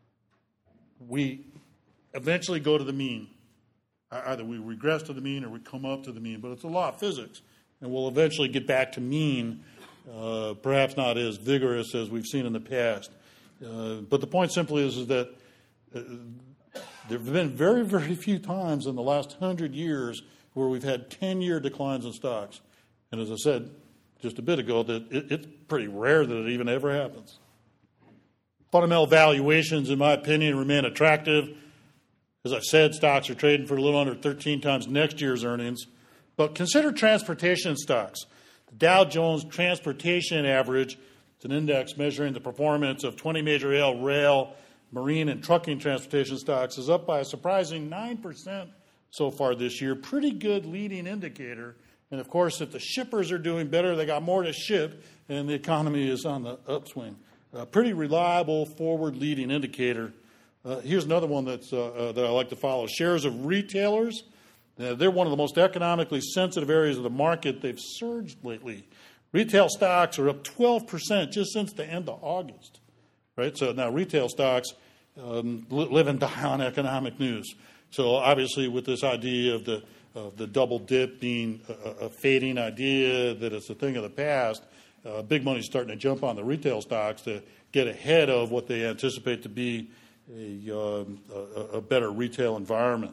We eventually go to the mean. Either we regress to the mean or we come up to the mean, but it's a law of physics, and we'll eventually get back to mean, uh, perhaps not as vigorous as we've seen in the past. Uh, but the point simply is, is that uh, there have been very, very few times in the last hundred years where we've had ten-year declines in stocks. And as I said just a bit ago, that it, it's pretty rare that it even ever happens. Fundamental valuations, in my opinion, remain attractive. As I've said, stocks are trading for a little under thirteen times next year's earnings. But consider transportation stocks. The Dow Jones Transportation Average, it's an index measuring the performance of twenty major rail, rail, marine, and trucking transportation stocks, is up by a surprising nine percent so far this year. Pretty good leading indicator. And, of course, if the shippers are doing better, they got more to ship, and the economy is on the upswing. A pretty reliable forward-leading indicator. Uh, here's another one that's, uh, uh, that I like to follow. Shares of retailers. Uh, they're one of the most economically sensitive areas of the market. They've surged lately. Retail stocks are up twelve percent just since the end of August. Right? So now retail stocks um, live and die on economic news. So obviously with this idea of the of the double dip being a, a fading idea, that it's a thing of the past, uh, big money's starting to jump on the retail stocks to get ahead of what they anticipate to be a, um, a, a better retail environment.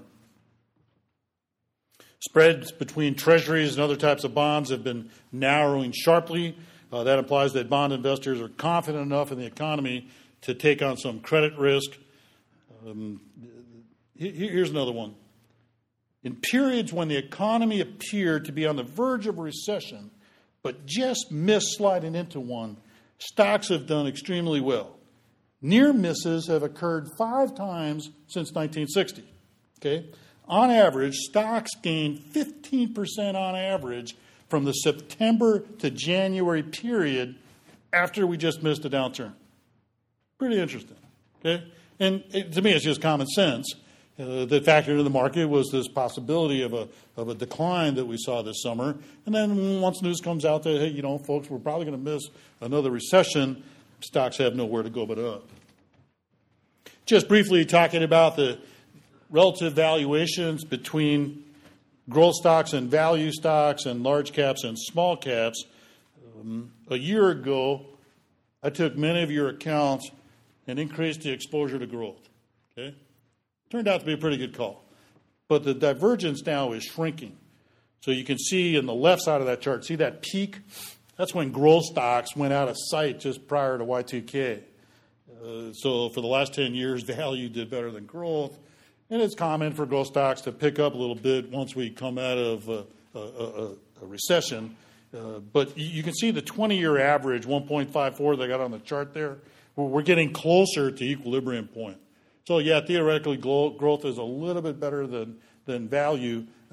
Spreads between treasuries and other types of bonds have been narrowing sharply. Uh, that implies that bond investors are confident enough in the economy to take on some credit risk. Um, here's another one. In periods when the economy appeared to be on the verge of a recession, but just missed sliding into one, stocks have done extremely well. Near misses have occurred five times since nineteen sixty. Okay? On average, stocks gained fifteen percent on average from the September to January period after we just missed a downturn. Pretty interesting. Okay? And it, to me, it's just common sense. Uh, that factored into the market was this possibility of a of a decline that we saw this summer. And then once news comes out that, hey, you know, folks, we're probably going to miss another recession, stocks have nowhere to go but up. Just briefly talking about the relative valuations between growth stocks and value stocks and large caps and small caps. Um, a year ago, I took many of your accounts and increased the exposure to growth. Okay? Turned out to be a pretty good call. But the divergence now is shrinking. So you can see in the left side of that chart, see that peak? That's when growth stocks went out of sight just prior to Y two K. Uh, so for the last ten years, value did better than growth. And it's common for growth stocks to pick up a little bit once we come out of a, a, a, a recession. Uh, but you can see the twenty-year average, one point five four, they got on the chart there. We're getting closer to equilibrium point. So, yeah, theoretically, growth is a little bit better than, than value,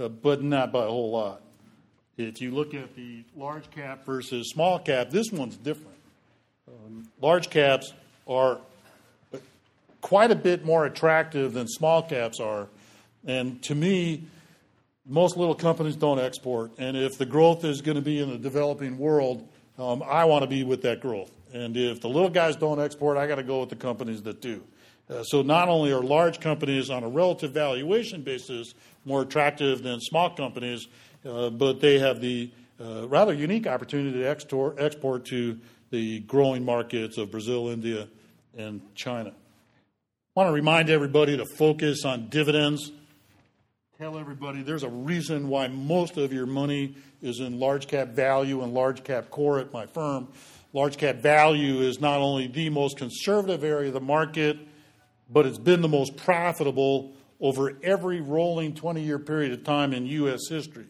uh, but not by a whole lot. If you look at the large cap versus small cap, this one's different. Um, large caps are quite a bit more attractive than small caps are. And to me, most little companies don't export. And if the growth is going to be in the developing world, um, I want to be with that growth. And if the little guys don't export, I got to go with the companies that do. Uh, so not only are large companies on a relative valuation basis more attractive than small companies, uh, but they have the uh, rather unique opportunity to export, export to the growing markets of Brazil, India, and China. I want to remind everybody to focus on dividends. Tell everybody there's a reason why most of your money is in large cap value and large cap core at my firm. Large cap value is not only the most conservative area of the market, but it's been the most profitable over every rolling twenty-year period of time in U S history.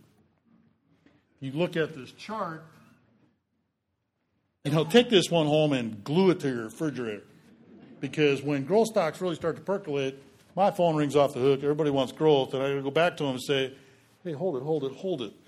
You look at this chart, and I'll take this one home and glue it to your refrigerator. Because when growth stocks really start to percolate, my phone rings off the hook. Everybody wants growth. And I go back to them and say, hey, hold it, hold it, hold it.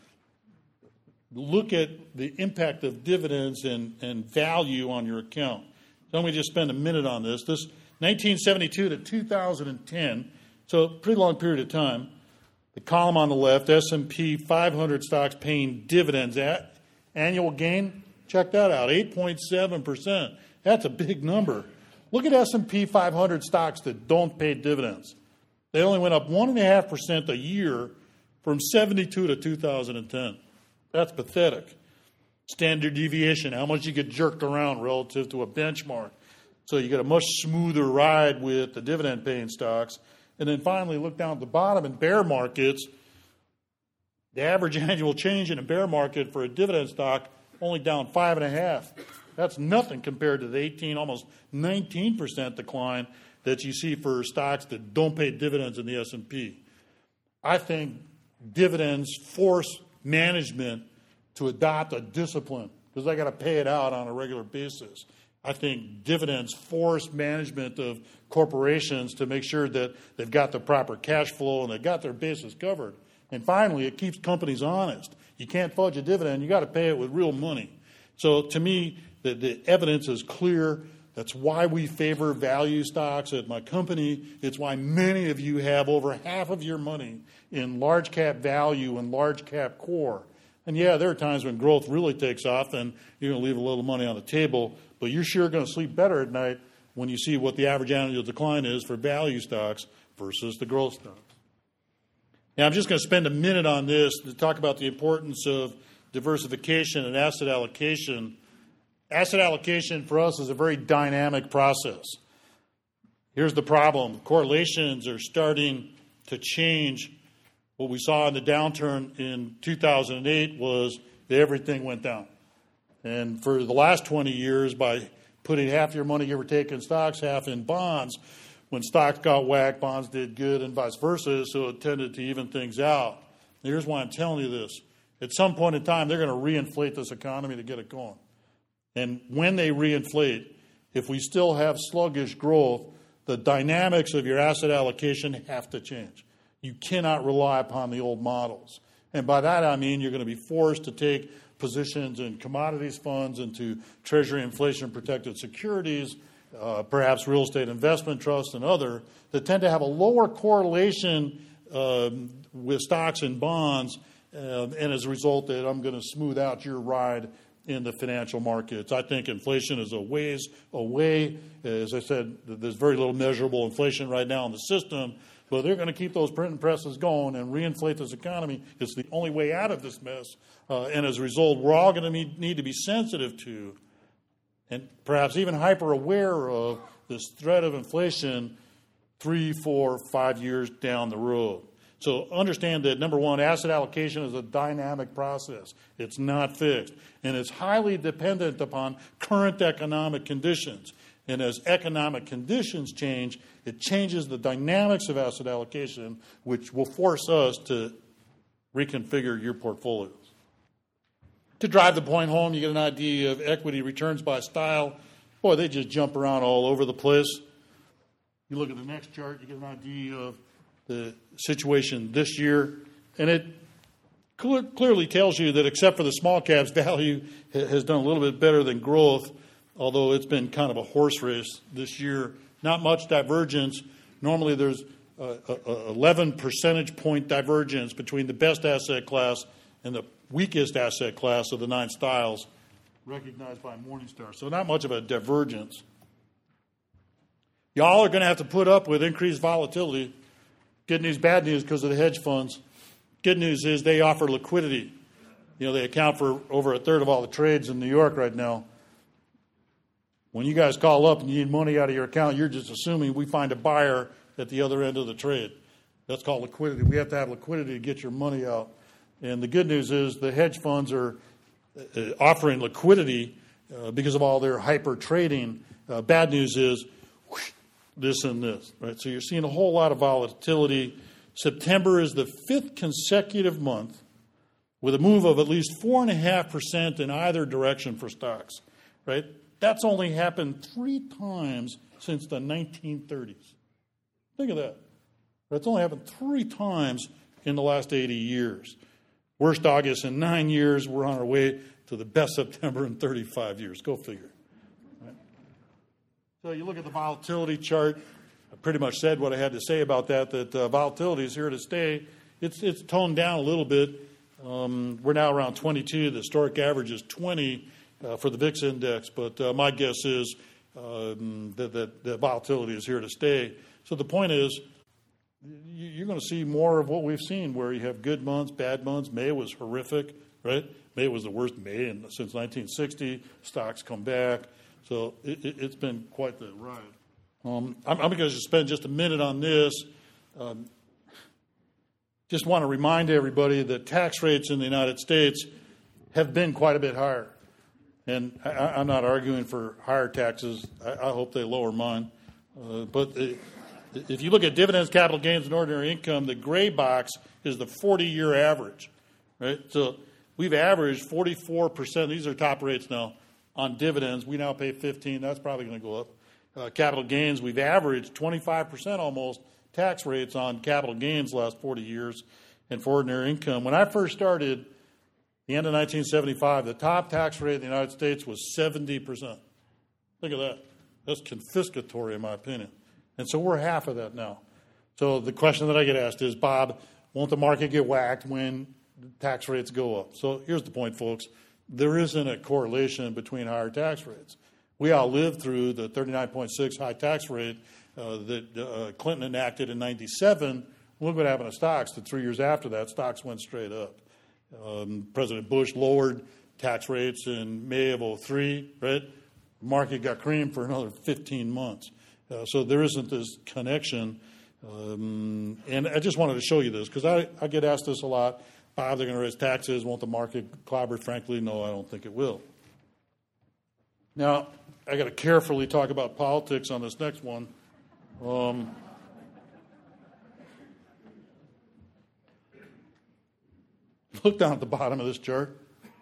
Look at the impact of dividends and, and value on your account. So let me just spend a minute on this. This nineteen seventy-two to two thousand ten, so a pretty long period of time. The column on the left, S and P five hundred stocks paying dividends at annual gain. Check that out, eight point seven percent. That's a big number. Look at S and P five hundred stocks that don't pay dividends. They only went up one point five percent a year from seventy-two to two thousand ten. That's pathetic. Standard deviation, how much you get jerked around relative to a benchmark. So you get a much smoother ride with the dividend-paying stocks. And then finally, look down at the bottom in bear markets. The average annual change in a bear market for a dividend stock only down five and a half. That's nothing compared to the eighteen, almost nineteen percent decline that you see for stocks that don't pay dividends in the S and P. I think dividends force management to adopt a discipline because they got to pay it out on a regular basis. I think dividends force management of corporations to make sure that they've got the proper cash flow and they've got their bases covered. And finally, it keeps companies honest. You can't fudge a dividend. You got to pay it with real money. So to me, the, the evidence is clear. That's why we favor value stocks at my company. It's why many of you have over half of your money in large cap value and large cap core. And yeah, there are times when growth really takes off and you're going to leave a little money on the table, but you're sure going to sleep better at night when you see what the average annual decline is for value stocks versus the growth stocks. Now, I'm just going to spend a minute on this to talk about the importance of diversification and asset allocation. Asset allocation for us is a very dynamic process. Here's the problem. Correlations are starting to change. What we saw in the downturn in two thousand eight was that everything went down. And for the last twenty years, by putting half your money, give or take, in stocks, half in bonds, when stocks got whacked, bonds did good and vice versa, so it tended to even things out. Here's why I'm telling you this. At some point in time, they're going to reinflate this economy to get it going. And when they reinflate, if we still have sluggish growth, the dynamics of your asset allocation have to change. You cannot rely upon the old models. And by that I mean you're going to be forced to take positions in commodities funds, into Treasury inflation-protected securities, uh, perhaps real estate investment trusts and other, that tend to have a lower correlation um, with stocks and bonds, uh, and as a result that I'm going to smooth out your ride in the financial markets. I think inflation is a ways away. As I said, there's very little measurable inflation right now in the system, but they're going to keep those printing presses going and reinflate this economy. It's the only way out of this mess. Uh, and as a result, we're all going to need, need to be sensitive to and perhaps even hyper-aware of this threat of inflation three, four, five years down the road. So understand that, number one, asset allocation is a dynamic process. It's not fixed. And it's highly dependent upon current economic conditions. And as economic conditions change, it changes the dynamics of asset allocation, which will force us to reconfigure your portfolios. To drive the point home, you get an idea of equity returns by style. Boy, they just jump around all over the place. You look at the next chart, you get an idea of the situation this year. and it cl- clearly tells you that except for the small caps, value ha- has done a little bit better than growth, although it's been kind of a horse race this year. Not much divergence. Normally there's a, a, a eleven percentage point divergence between the best asset class and the weakest asset class of the nine styles recognized by Morningstar. So not much of a divergence. Y'all are going to have to put up with increased volatility. Good news, bad news because of the hedge funds. Good news is they offer liquidity. You know, they account for over a third of all the trades in New York right now. When you guys call up and you need money out of your account, you're just assuming we find a buyer at the other end of the trade. That's called liquidity. We have to have liquidity to get your money out. And the good news is the hedge funds are uh, offering liquidity uh, because of all their hyper trading. Uh, bad news is whoosh, this and this, right? So you're seeing a whole lot of volatility. September is the fifth consecutive month with a move of at least four and a half percent in either direction for stocks, right? That's only happened three times since the nineteen thirties. Think of that. That's only happened three times in the last eighty years. Worst August in nine years. We're on our way to the best September in thirty-five years. Go figure. Right? So you look at the volatility chart. I pretty much said what I had to say about that, that uh, volatility is here to stay. It's, it's toned down a little bit. Um, we're now around twenty-two. The historic average is twenty uh, for the V I X index. But uh, my guess is um, that, that, that volatility is here to stay. So the point is, you're going to see more of what we've seen, where you have good months, bad months. May was horrific, right? May was the worst May in, since nineteen sixty. Stocks come back. So it, it, it's been quite the ride. Um, I'm, I'm going to spend just a minute on this. Um, just want to remind everybody that tax rates in the United States have been quite a bit higher. And I, I'm not arguing for higher taxes. I, I hope they lower mine. Uh, but the, if you look at dividends, capital gains, and ordinary income, the gray box is the forty-year average, right? So we've averaged forty-four percent. These are top rates now on dividends. We now pay fifteen. That's probably going to go up. Uh, capital gains, we've averaged twenty-five percent almost tax rates on capital gains the last forty years. And for ordinary income, when I first started, the end of nineteen seventy-five, the top tax rate in the United States was seventy percent. Think of that. That's confiscatory in my opinion. And so we're half of that now. So the question that I get asked is, Bob, won't the market get whacked when tax rates go up? So here's the point, folks. There isn't a correlation between higher tax rates. We all lived through the thirty-nine point six high tax rate uh, that uh, Clinton enacted in ninety-seven. Look what happened to stocks. The three years after that, stocks went straight up. Um, President Bush lowered tax rates in May of oh three, right? The market got creamed for another fifteen months. Uh, so there isn't this connection. Um, and I just wanted to show you this because I, I get asked this a lot. Bob, they're going to raise taxes. Won't the market clobber? Frankly, no, I don't think it will. Now, I got to carefully talk about politics on this next one. Um, look down at the bottom of this chart.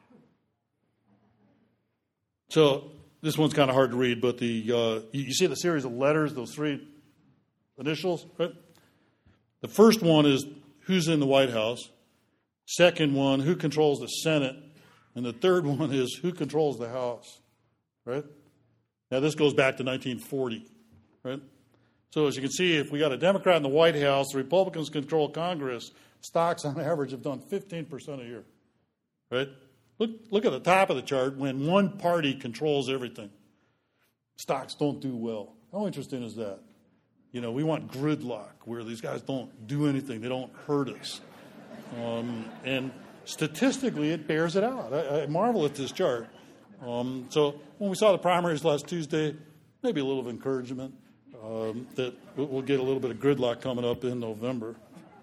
So this one's kind of hard to read, but the uh, you, you see the series of letters, those three initials, right? The first one is who's in the White House. Second one, who controls the Senate. And the third one is who controls the House, right? Now, this goes back to nineteen forty, right? So as you can see, if we got a Democrat in the White House, the Republicans control Congress, stocks on average have done fifteen percent a year, right? Look, look at the top of the chart. When one party controls everything, stocks don't do well. How interesting is that? You know, we want gridlock where these guys don't do anything. They don't hurt us. Um, and statistically, it bears it out. I, I marvel at this chart. Um, so when we saw the primaries last Tuesday, maybe a little of encouragement um, that we'll get a little bit of gridlock coming up in November.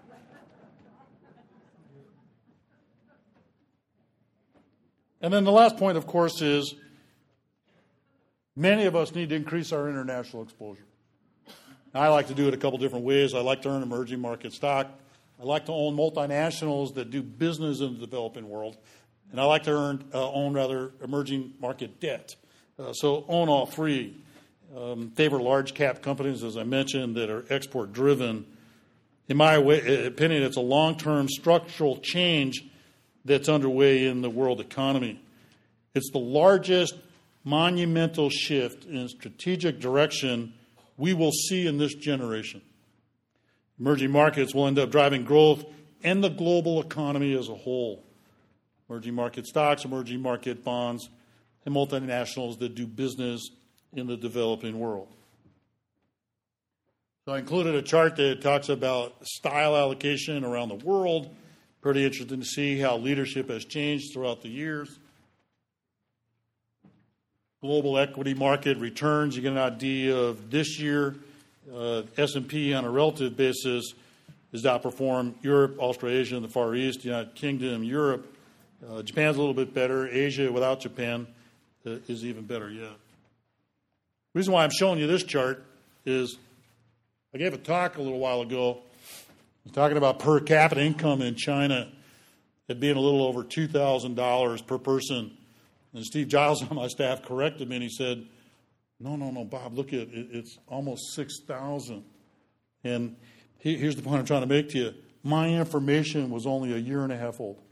And then the last point, of course, is many of us need to increase our international exposure. Now, I like to do it a couple different ways. I like to earn emerging market stock. I like to own multinationals that do business in the developing world. And I like to earn, uh, own, rather, emerging market debt. Uh, so own all three. Um, favor large cap companies, as I mentioned, that are export driven. in my way, opinion, it's a long-term structural change that's underway in the world economy. It's the largest monumental shift in strategic direction we will see in this generation. Emerging markets will end up driving growth and the global economy as a whole. Emerging market stocks, emerging market bonds, and multinationals that do business in the developing world. So I included a chart that talks about style allocation around the world. Pretty interesting to see how leadership has changed throughout the years. Global equity market returns, you get an idea of this year. Uh, S and P on a relative basis has outperformed Europe, Australasia, and the Far East, United Kingdom, Europe. Uh, Japan's a little bit better. Asia without Japan uh, is even better yet. The reason why I'm showing you this chart is I gave a talk a little while ago talking about per capita income in China at being a little over two thousand dollars per person. And Steve Giles on my staff corrected me and he said, no, no, no, Bob, look at it. It's almost six thousand. And he, here's the point I'm trying to make to you. My information was only a year and a half old.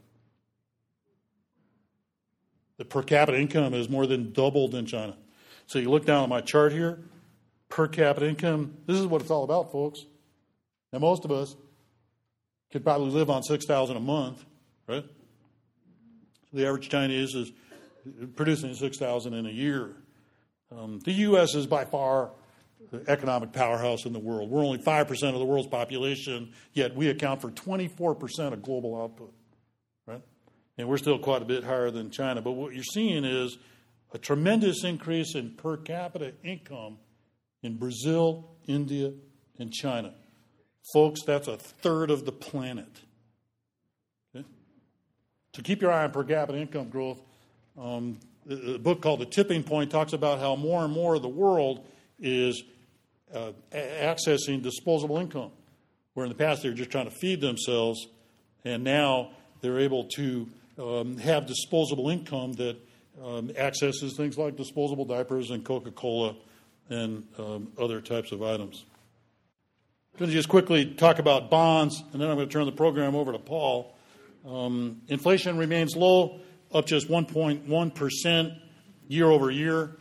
The per capita income has more than doubled in China. So you look down at my chart here, per capita income, this is what it's all about, folks. Now, most of us could probably live on six thousand dollars a month, right? So the average Chinese is producing six thousand dollars in a year. Um, the U S is by far the economic powerhouse in the world. We're only five percent of the world's population, yet we account for twenty-four percent of global output, right? And we're still quite a bit higher than China. But what you're seeing is a tremendous increase in per capita income in Brazil, India, and China. Folks, that's a third of the planet. Okay? So keep your eye on per capita income growth. Um, a book called The Tipping Point talks about how more and more of the world is uh, accessing disposable income, where in the past they were just trying to feed themselves, and now they're able to um, have disposable income that um, accesses things like disposable diapers and Coca-Cola and um, other types of items. I'm going to just quickly talk about bonds, and then I'm going to turn the program over to Paul. Um, inflation remains low, up just one point one percent year over year.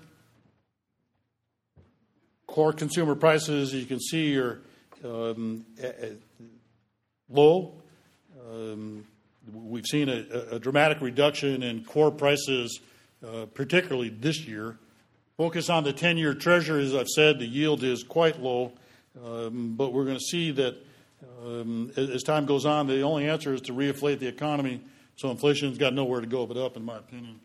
Core consumer prices, as you can see, are um, low. Um, we've seen a, a dramatic reduction in core prices, uh, particularly this year. Focus on the ten-year Treasury, as I've said, the yield is quite low, um, but we're going to see that um, as time goes on, the only answer is to reinflate the economy, so inflation's got nowhere to go but up, in my opinion.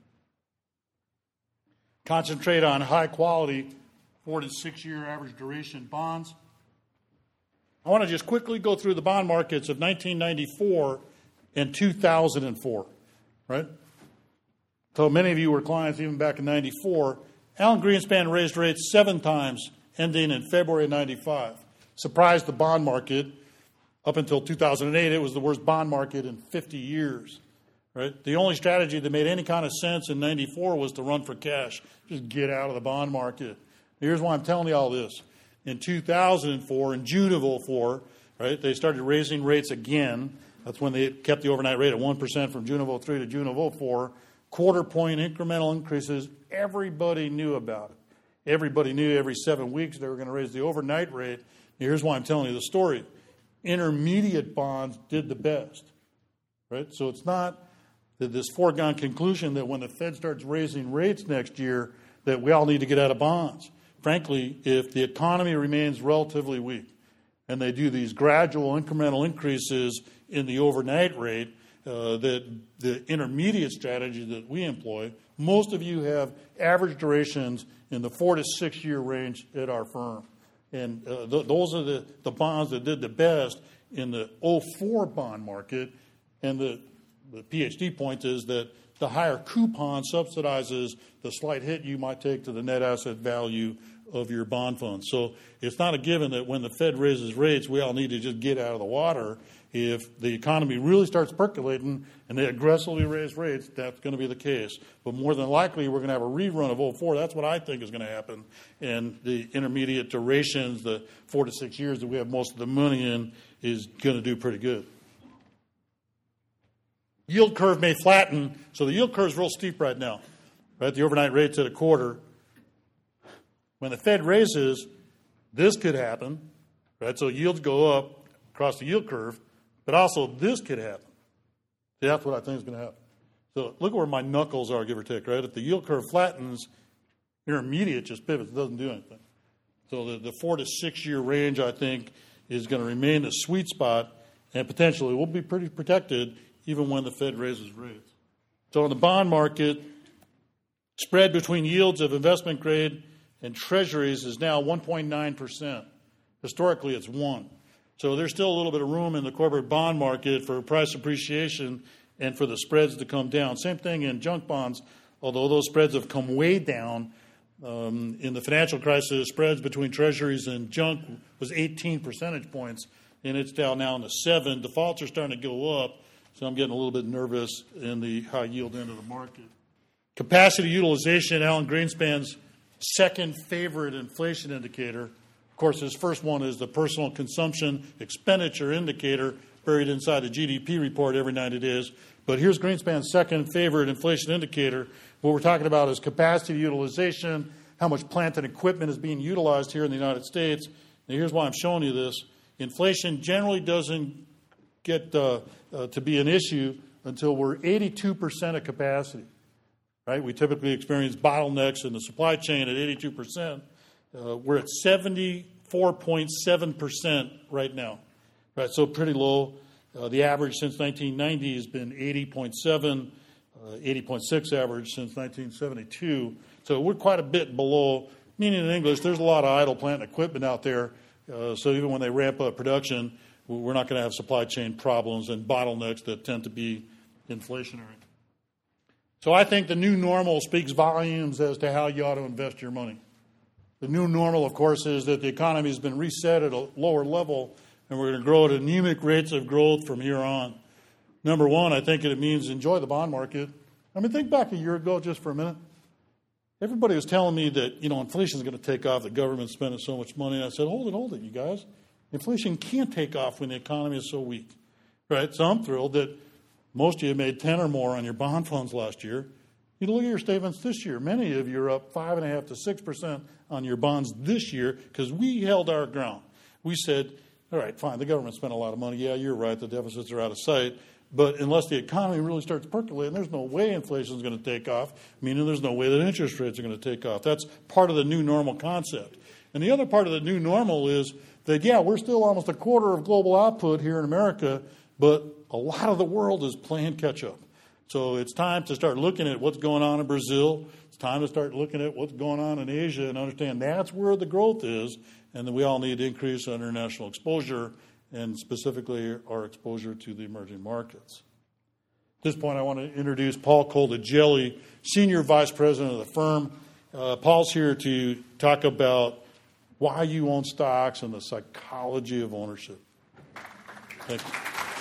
Concentrate on high-quality four to six-year average duration bonds. I want to just quickly go through the bond markets of nineteen ninety-four and two thousand four, right? So many of you were clients even back in ninety-four. Alan Greenspan raised rates seven times, ending in February of ninety-five. Surprised the bond market. Up until two thousand eight, it was the worst bond market in fifty years. Right? The only strategy that made any kind of sense in ninety-four was to run for cash. Just get out of the bond market. Here's why I'm telling you all this. In two thousand four, in June of oh four, right, they started raising rates again. That's when they kept the overnight rate at one percent from June of oh three to June of oh four. Quarter point incremental increases. Everybody knew about it. Everybody knew every seven weeks they were going to raise the overnight rate. Here's why I'm telling you the story. Intermediate bonds did the best. Right? So it's not that this foregone conclusion that when the Fed starts raising rates next year that we all need to get out of bonds. Frankly, if the economy remains relatively weak and they do these gradual incremental increases in the overnight rate, uh, that the intermediate strategy that we employ, most of you have average durations in the four to six year range at our firm. And uh, th- those are the, the bonds that did the best in the oh four bond market. And the, the PhD point is that the higher coupon subsidizes the slight hit you might take to the net asset value of your bond fund. So it's not a given that when the Fed raises rates, we all need to just get out of the water. If the economy really starts percolating and they aggressively raise rates, that's going to be the case. But more than likely, we're going to have a rerun of oh four. That's what I think is going to happen. And the intermediate durations, the four to six years that we have most of the money in, is going to do pretty good. Yield curve may flatten. So the yield curve is real steep right now. Right, the overnight rate's at a quarter. When the Fed raises, this could happen. Right, so yields go up across the yield curve. But also, this could happen. That's what I think is going to happen. So look where my knuckles are, give or take, right? If the yield curve flattens, intermediate just pivots. It doesn't do anything. So the, the four to six-year range, I think, is going to remain the sweet spot, and potentially will be pretty protected even when the Fed raises rates. So in the bond market, spread between yields of investment grade and treasuries is now one point nine percent. Historically, it's one. So there's still a little bit of room in the corporate bond market for price appreciation and for the spreads to come down. Same thing in junk bonds, although those spreads have come way down. Um, in the financial crisis, spreads between treasuries and junk was eighteen percentage points, and it's down now to seven. Defaults are starting to go up, so I'm getting a little bit nervous in the high yield end of the market. Capacity utilization, Alan Greenspan's second favorite inflation indicator. Of course, his first one is the personal consumption expenditure indicator buried inside the G D P report every ninety days. But here's Greenspan's second favorite inflation indicator. What we're talking about is capacity utilization, how much plant and equipment is being utilized here in the United States. And here's why I'm showing you this. Inflation generally doesn't get uh, uh, to be an issue until we're eighty-two percent of capacity. Right? We typically experience bottlenecks in the supply chain at eighty-two percent. Uh, we're at seventy-four point seven percent right now. Right, so pretty low. Uh, the average since nineteen ninety has been eighty point seven, uh, eighty point six average since nineteen seventy-two. So we're quite a bit below, meaning in English, there's a lot of idle plant and equipment out there. Uh, so even when they ramp up production, we're not going to have supply chain problems and bottlenecks that tend to be inflationary. So I think the new normal speaks volumes as to how you ought to invest your money. The new normal, of course, is that the economy has been reset at a lower level, and we're going to grow at anemic rates of growth from here on. Number one, I think it means enjoy the bond market. I mean, think back a year ago just for a minute. Everybody was telling me that, you know, inflation is going to take off, the government's spending so much money. And I said, hold it, hold it, you guys. Inflation can't take off when the economy is so weak, right? So I'm thrilled that most of you made ten or more on your bond funds last year. You look at your statements this year. Many of you are up five and a half to six percent on your bonds this year because we held our ground. We said, all right, fine, the government spent a lot of money. Yeah, you're right, the deficits are out of sight. But unless the economy really starts percolating, there's no way inflation is going to take off, meaning there's no way that interest rates are going to take off. That's part of the new normal concept. And the other part of the new normal is that, yeah, we're still almost a quarter of global output here in America, but a lot of the world is playing catch-up. So it's time to start looking at what's going on in Brazil. It's time to start looking at what's going on in Asia and understand that's where the growth is, and that we all need to increase our international exposure and specifically our exposure to the emerging markets. At this point, I want to introduce Paul Coldigelli, Senior Vice President of the firm. Uh, Paul's here to talk about why you own stocks and the psychology of ownership. Thank you.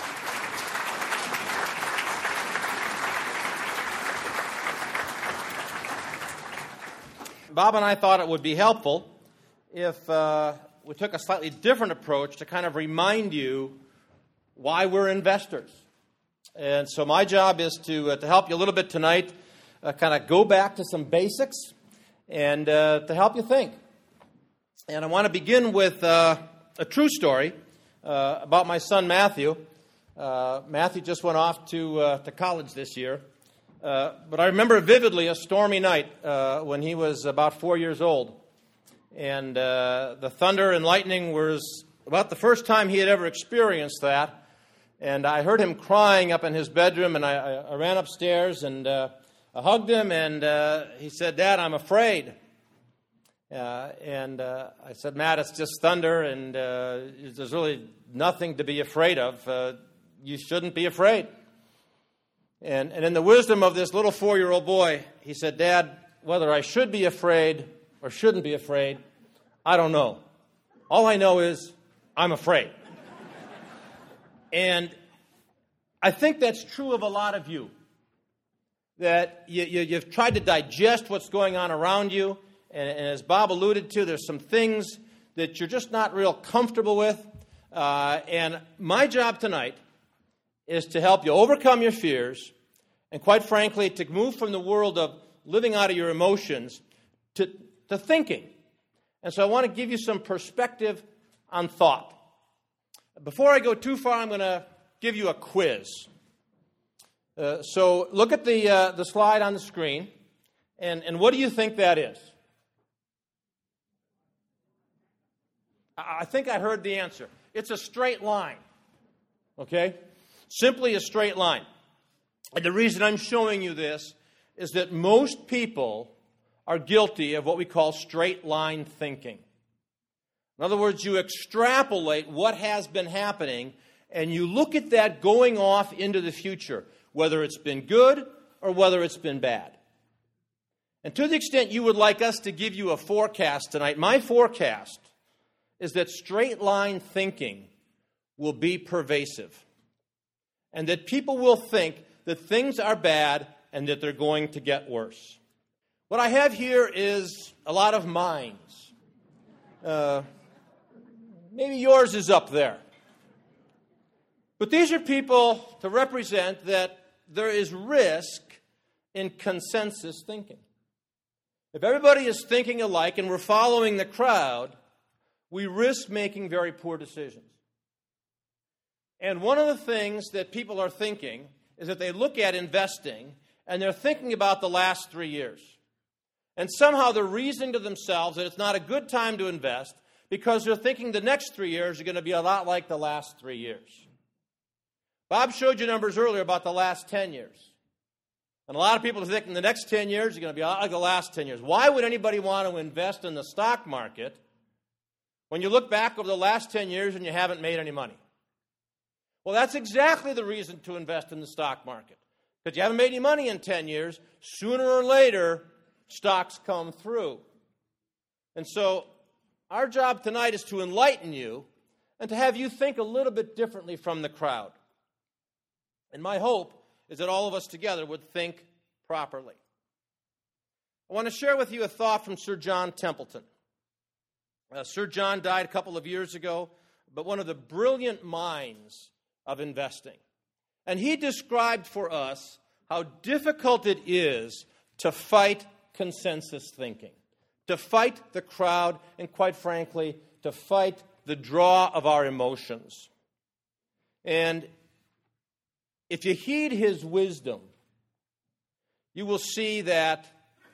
Bob and I thought it would be helpful if uh, we took a slightly different approach to kind of remind you why we're investors. And so my job is to uh, to help you a little bit tonight, uh, kind of go back to some basics and uh, to help you think. And I want to begin with uh, a true story uh, about my son Matthew. Uh, Matthew just went off to uh, to college this year. Uh, but I remember vividly a stormy night uh, when he was about four years old. And uh, the thunder and lightning was about the first time he had ever experienced that. And I heard him crying up in his bedroom, and I, I ran upstairs and uh, I hugged him, and uh, he said, "Dad, I'm afraid." Uh, and uh, I said, "Matt, it's just thunder, and uh, there's really nothing to be afraid of. Uh, you shouldn't be afraid." And, and in the wisdom of this little four-year-old boy, he said, Dad, whether I should be afraid or shouldn't be afraid, I don't know. All I know is I'm afraid. And I think that's true of a lot of you. That you, you, you've tried to digest what's going on around you. And, and as Bob alluded to, there's some things that you're just not real comfortable with. Uh, and my job tonight is to help you overcome your fears and, quite frankly, to move from the world of living out of your emotions to, to thinking. And so I want to give you some perspective on thought. Before I go too far, I'm going to give you a quiz. Uh, so look at the, uh, the slide on the screen, and, and what do you think that is? I think I heard the answer. It's a straight line, okay? Simply a straight line. And the reason I'm showing you this is that most people are guilty of what we call straight line thinking. In other words, you extrapolate what has been happening, and you look at that going off into the future, whether it's been good or whether it's been bad. And to the extent you would like us to give you a forecast tonight, my forecast is that straight line thinking will be pervasive, and that people will think that things are bad and that they're going to get worse. What I have here is a lot of minds. Uh, maybe yours is up there. But these are people to represent that there is risk in consensus thinking. If everybody is thinking alike and we're following the crowd, we risk making very poor decisions. And one of the things that people are thinking is that they look at investing and they're thinking about the last three years. And somehow they're reasoning to themselves that it's not a good time to invest because they're thinking the next three years are going to be a lot like the last three years. Bob showed you numbers earlier about the last ten years. And a lot of people are thinking the next ten years are going to be a lot like the last ten years. Why would anybody want to invest in the stock market when you look back over the last ten years and you haven't made any money? Well, that's exactly the reason to invest in the stock market. Because you haven't made any money in ten years, sooner or later, stocks come through. And so our job tonight is to enlighten you and to have you think a little bit differently from the crowd. And my hope is that all of us together would think properly. I want to share with you a thought from Sir John Templeton. Uh, Sir John died a couple of years ago, but one of the brilliant minds of investing. And he described for us how difficult it is to fight consensus thinking, to fight the crowd, and quite frankly, to fight the draw of our emotions. And if you heed his wisdom, you will see that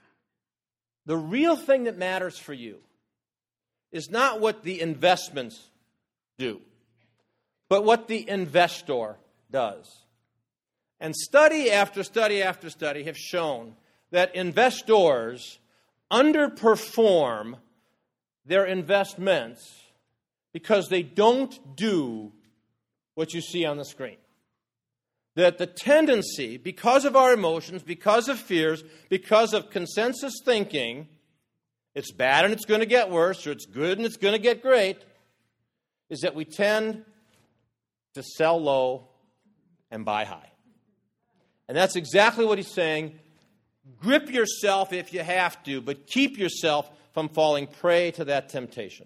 the real thing that matters for you is not what the investments do, but what the investor does. And study after study after study have shown that investors underperform their investments because they don't do what you see on the screen. That the tendency, because of our emotions, because of fears, because of consensus thinking, it's bad and it's going to get worse, or it's good and it's going to get great, is that we tend to sell low and buy high. And that's exactly what he's saying. Grip yourself if you have to, but keep yourself from falling prey to that temptation.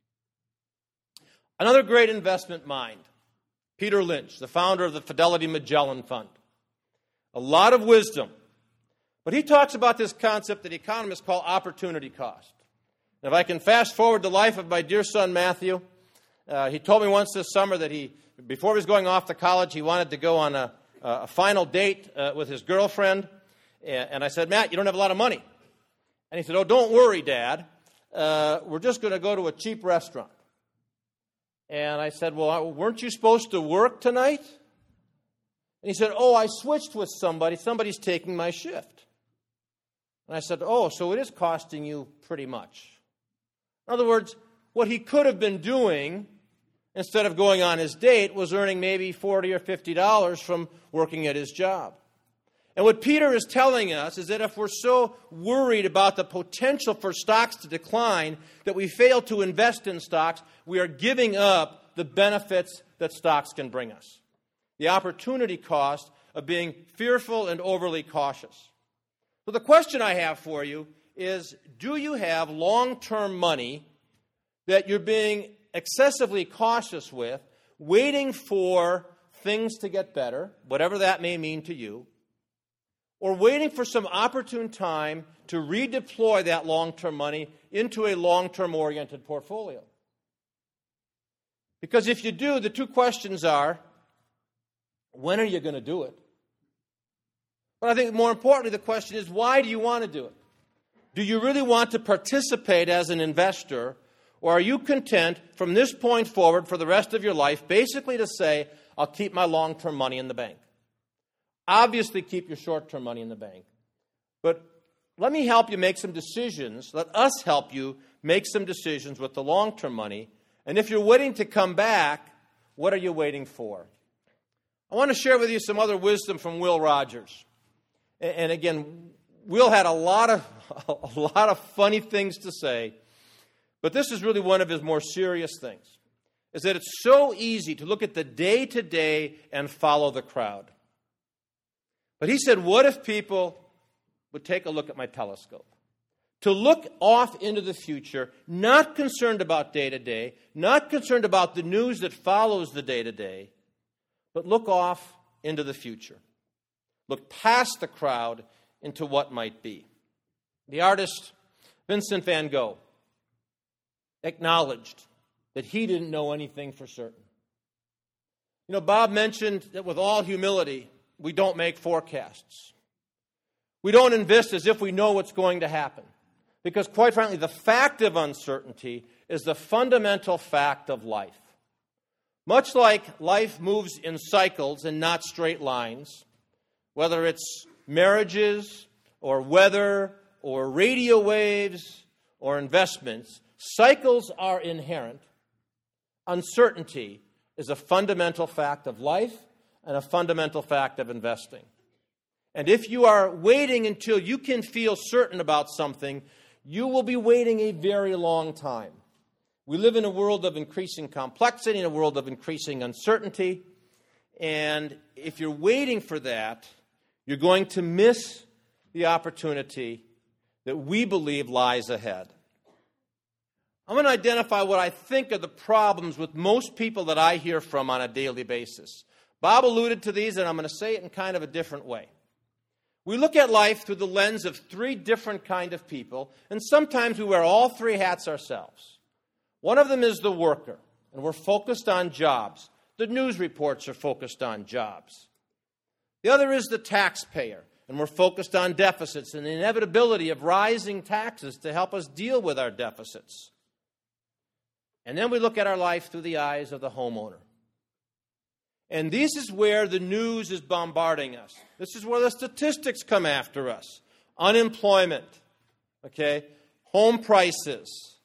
Another great investment mind, Peter Lynch, the founder of the Fidelity Magellan Fund. A lot of wisdom. But he talks about this concept that economists call opportunity cost. And if I can fast forward the life of my dear son Matthew, uh, he told me once this summer that he, before he was going off to college, he wanted to go on a, a final date uh, with his girlfriend. And I said, Matt, you don't have a lot of money. And he said, oh, don't worry, Dad. Uh, we're just going to go to a cheap restaurant. And I said, well, weren't you supposed to work tonight? And he said, oh, I switched with somebody. Somebody's taking my shift. And I said, oh, so it is costing you pretty much. In other words, what he could have been doing instead of going on his date was earning maybe forty dollars or fifty dollars from working at his job. And what Peter is telling us is that if we're so worried about the potential for stocks to decline that we fail to invest in stocks, we are giving up the benefits that stocks can bring us. The opportunity cost of being fearful and overly cautious. So the question I have for you is, do you have long-term money that you're being excessively cautious with, waiting for things to get better, whatever that may mean to you, or waiting for some opportune time to redeploy that long-term money into a long-term oriented portfolio? Because if you do, the two questions are, when are you going to do it? But I think more importantly, the question is, why do you want to do it? Do you really want to participate as an investor, or are you content from this point forward for the rest of your life basically to say, I'll keep my long-term money in the bank? Obviously, keep your short-term money in the bank. But let me help you make some decisions. Let us help you make some decisions with the long-term money. And if you're waiting to come back, what are you waiting for? I want to share with you some other wisdom from Will Rogers. And again, Will had a lot of a lot of funny things to say, but this is really one of his more serious things, is that it's so easy to look at the day-to-day and follow the crowd. But he said, what if people would take a look at my telescope? To look off into the future, not concerned about day-to-day, not concerned about the news that follows the day-to-day, but look off into the future. Look past the crowd into what might be. The artist Vincent van Gogh acknowledged that he didn't know anything for certain. You know, Bob mentioned that with all humility, we don't make forecasts. We don't invest as if we know what's going to happen. Because quite frankly, the fact of uncertainty is the fundamental fact of life. Much like life moves in cycles and not straight lines, whether it's marriages or weather or radio waves or investments, cycles are inherent. Uncertainty is a fundamental fact of life and a fundamental fact of investing. And if you are waiting until you can feel certain about something, you will be waiting a very long time. We live in a world of increasing complexity, in a world of increasing uncertainty, and if you're waiting for that, you're going to miss the opportunity that we believe lies ahead. I'm going to identify what I think are the problems with most people that I hear from on a daily basis. Bob alluded to these, and I'm going to say it in kind of a different way. We look at life through the lens of three different kind of people, and sometimes we wear all three hats ourselves. One of them is the worker, and we're focused on jobs. The news reports are focused on jobs. The other is the taxpayer, and we're focused on deficits and the inevitability of rising taxes to help us deal with our deficits. And then we look at our life through the eyes of the homeowner. And this is where the news is bombarding us. This is where the statistics come after us. Unemployment, okay, home prices,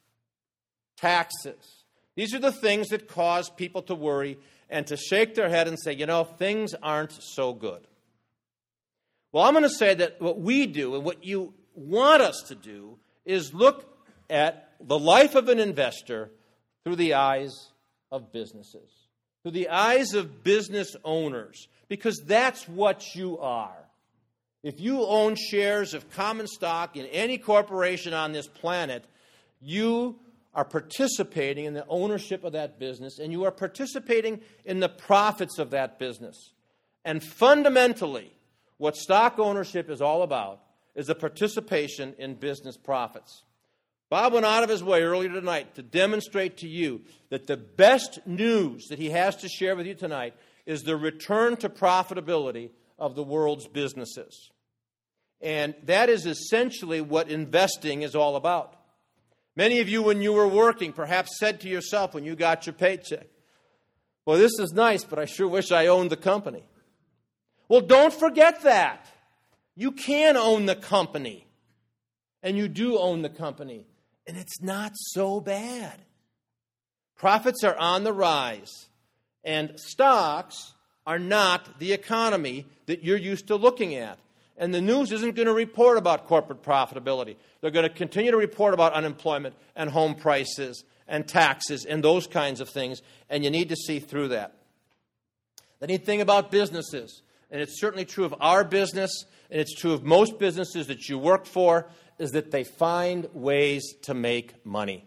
taxes. These are the things that cause people to worry and to shake their head and say, you know, things aren't so good. Well, I'm going to say that what we do and what you want us to do is look at the life of an investor through the eyes of businesses, through the eyes of business owners, because that's what you are. If you own shares of common stock in any corporation on this planet, you are participating in the ownership of that business, and you are participating in the profits of that business. And fundamentally, what stock ownership is all about is a participation in business profits. Bob went out of his way earlier tonight to demonstrate to you that the best news that he has to share with you tonight is the return to profitability of the world's businesses. And that is essentially what investing is all about. Many of you, when you were working, perhaps said to yourself when you got your paycheck, well, this is nice, but I sure wish I owned the company. Well, don't forget that. You can own the company. And you do own the company. And it's not so bad. Profits are on the rise. And stocks are not the economy that you're used to looking at. And the news isn't going to report about corporate profitability. They're going to continue to report about unemployment and home prices and taxes and those kinds of things, and you need to see through that. The neat thing about businesses, and it's certainly true of our business, and it's true of most businesses that you work for, is that they find ways to make money.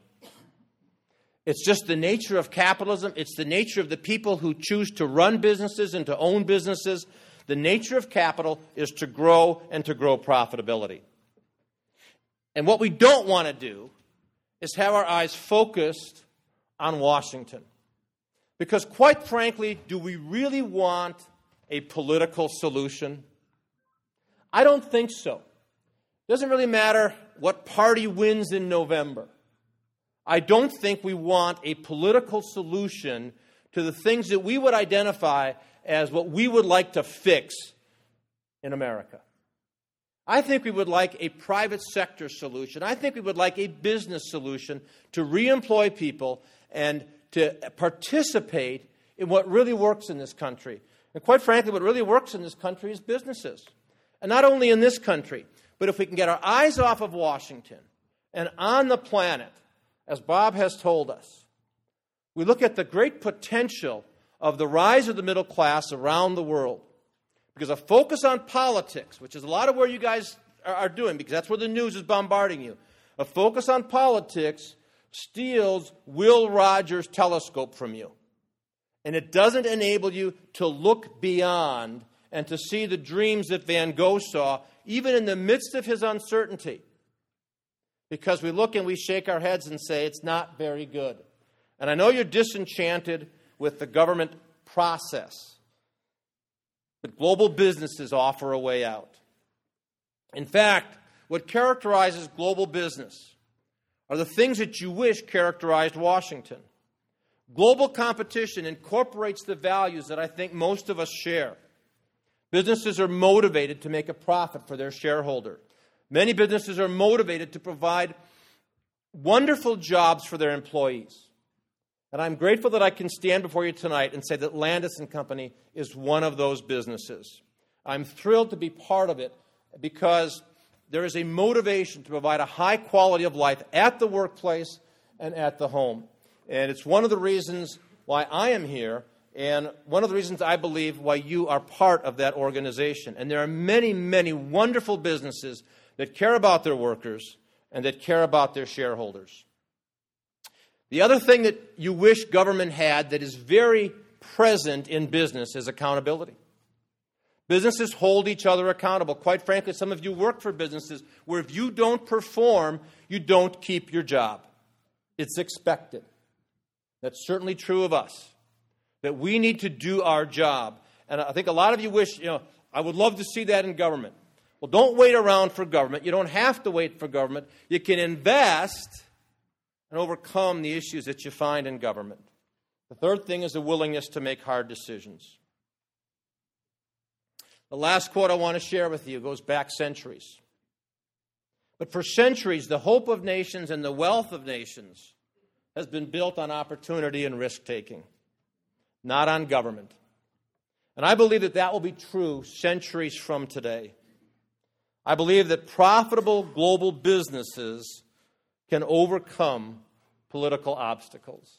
It's just the nature of capitalism. It's the nature of the people who choose to run businesses and to own businesses. The nature of capital is to grow and to grow profitability. And what we don't want to do is have our eyes focused on Washington. Because quite frankly, do we really want a political solution? I don't think so. It doesn't really matter what party wins in November. I don't think we want a political solution to the things that we would identify as what we would like to fix in America. I think we would like a private sector solution. I think we would like a business solution to reemploy people and to participate in what really works in this country. And quite frankly, what really works in this country is businesses. And not only in this country, but if we can get our eyes off of Washington and on the planet, as Bob has told us, we look at the great potential of the rise of the middle class around the world. Because a focus on politics, which is a lot of where you guys are doing, because that's where the news is bombarding you, a focus on politics steals Will Rogers' telescope from you. And it doesn't enable you to look beyond and to see the dreams that Van Gogh saw, even in the midst of his uncertainty. Because we look and we shake our heads and say, it's not very good. And I know you're disenchanted with the government process, but global businesses offer a way out. In fact, what characterizes global business are the things that you wish characterized Washington. Global competition incorporates the values that I think most of us share. Businesses are motivated to make a profit for their shareholder. Many businesses are motivated to provide wonderful jobs for their employees. And I'm grateful that I can stand before you tonight and say that Landis and Company is one of those businesses. I'm thrilled to be part of it because there is a motivation to provide a high quality of life at the workplace and at the home. And it's one of the reasons why I am here, and one of the reasons I believe why you are part of that organization. And there are many, many wonderful businesses that care about their workers and that care about their shareholders. The other thing that you wish government had that is very present in business is accountability. Businesses hold each other accountable. Quite frankly, some of you work for businesses where if you don't perform, you don't keep your job. It's expected. That's certainly true of us, that we need to do our job. And I think a lot of you wish, you know, I would love to see that in government. Well, don't wait around for government. You don't have to wait for government. You can invest and overcome the issues that you find in government. The third thing is a willingness to make hard decisions. The last quote I want to share with you goes back centuries. But for centuries, the hope of nations and the wealth of nations has been built on opportunity and risk-taking, not on government. And I believe that that will be true centuries from today. I believe that profitable global businesses can overcome political obstacles.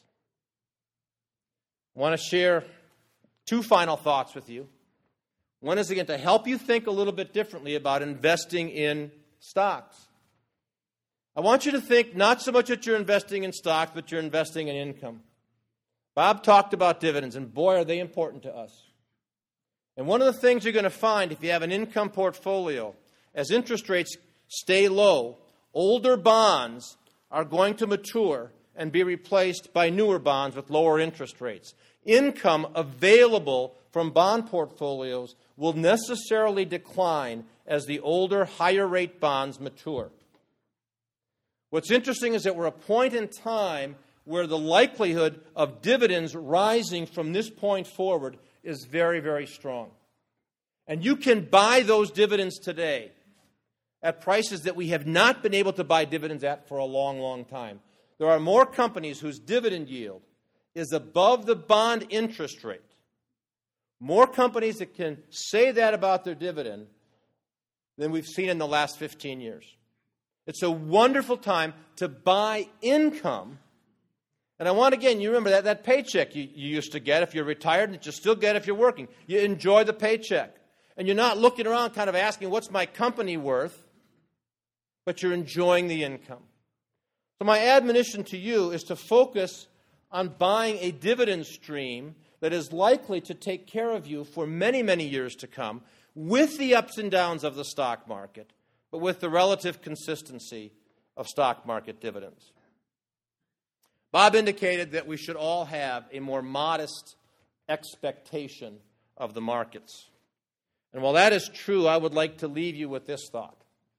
I want to share two final thoughts with you. One is, again, to help you think a little bit differently about investing in stocks. I want you to think not so much that you're investing in stocks, but you're investing in income. Bob talked about dividends, and boy, are they important to us. And one of the things you're going to find if you have an income portfolio, as interest rates stay low, older bonds are going to mature and be replaced by newer bonds with lower interest rates. Income available from bond portfolios will necessarily decline as the older, higher-rate bonds mature. What's interesting is that we're at a point in time where the likelihood of dividends rising from this point forward is very, very strong. And you can buy those dividends today at prices that we have not been able to buy dividends at for a long, long time. There are more companies whose dividend yield is above the bond interest rate. More companies that can say that about their dividend than we've seen in the last fifteen years. It's a wonderful time to buy income. And I want, again, you remember that, that paycheck you, you used to get if you're retired, and that you still get if you're working. You enjoy the paycheck. And you're not looking around kind of asking, what's my company worth? But you're enjoying the income. So my admonition to you is to focus on buying a dividend stream that is likely to take care of you for many, many years to come, with the ups and downs of the stock market, but with the relative consistency of stock market dividends. Bob indicated that we should all have a more modest expectation of the markets. And while that is true, I would like to leave you with this thought.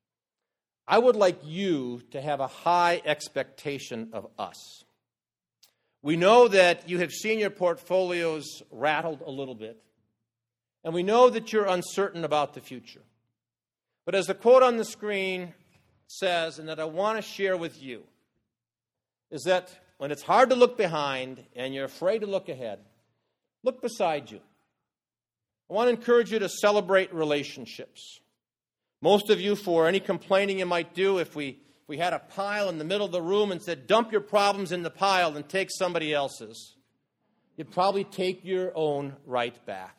I would like you to have a high expectation of us. We know that you have seen your portfolios rattled a little bit, and we know that you're uncertain about the future. But as the quote on the screen says, and that I want to share with you, is that when it's hard to look behind and you're afraid to look ahead, look beside you. I want to encourage you to celebrate relationships. Most of you, for any complaining you might do, if we, if we had a pile in the middle of the room and said, dump your problems in the pile and take somebody else's, you'd probably take your own right back.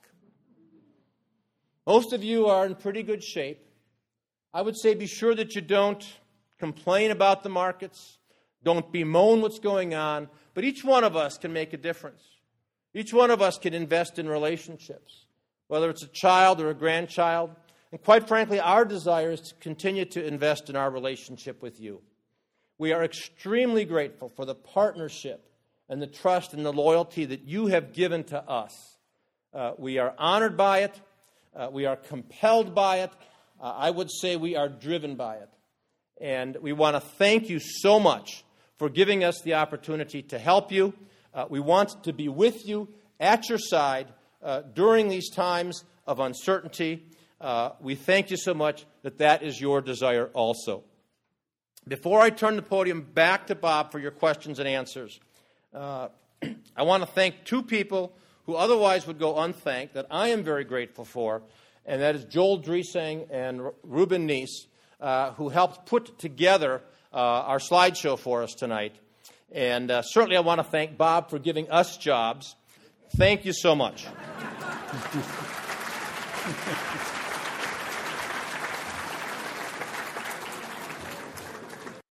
Most of you are in pretty good shape. I would say be sure that you don't complain about the markets, don't bemoan what's going on, but each one of us can make a difference. Each one of us can invest in relationships, whether it's a child or a grandchild. And quite frankly, our desire is to continue to invest in our relationship with you. We are extremely grateful for the partnership and the trust and the loyalty that you have given to us. Uh, we are honored by it. Uh, we are compelled by it. Uh, I would say we are driven by it. And we want to thank you so much for giving us the opportunity to help you. Uh, we want to be with you at your side uh, during these times of uncertainty. Uh, we thank you so much that that is your desire also. Before I turn the podium back to Bob for your questions and answers, uh, I want to thank two people who otherwise would go unthanked that I am very grateful for, and that is Joel Driesang and Ruben Neese, uh, who helped put together uh, our slideshow for us tonight. And uh, certainly I want to thank Bob for giving us jobs. Thank you so much.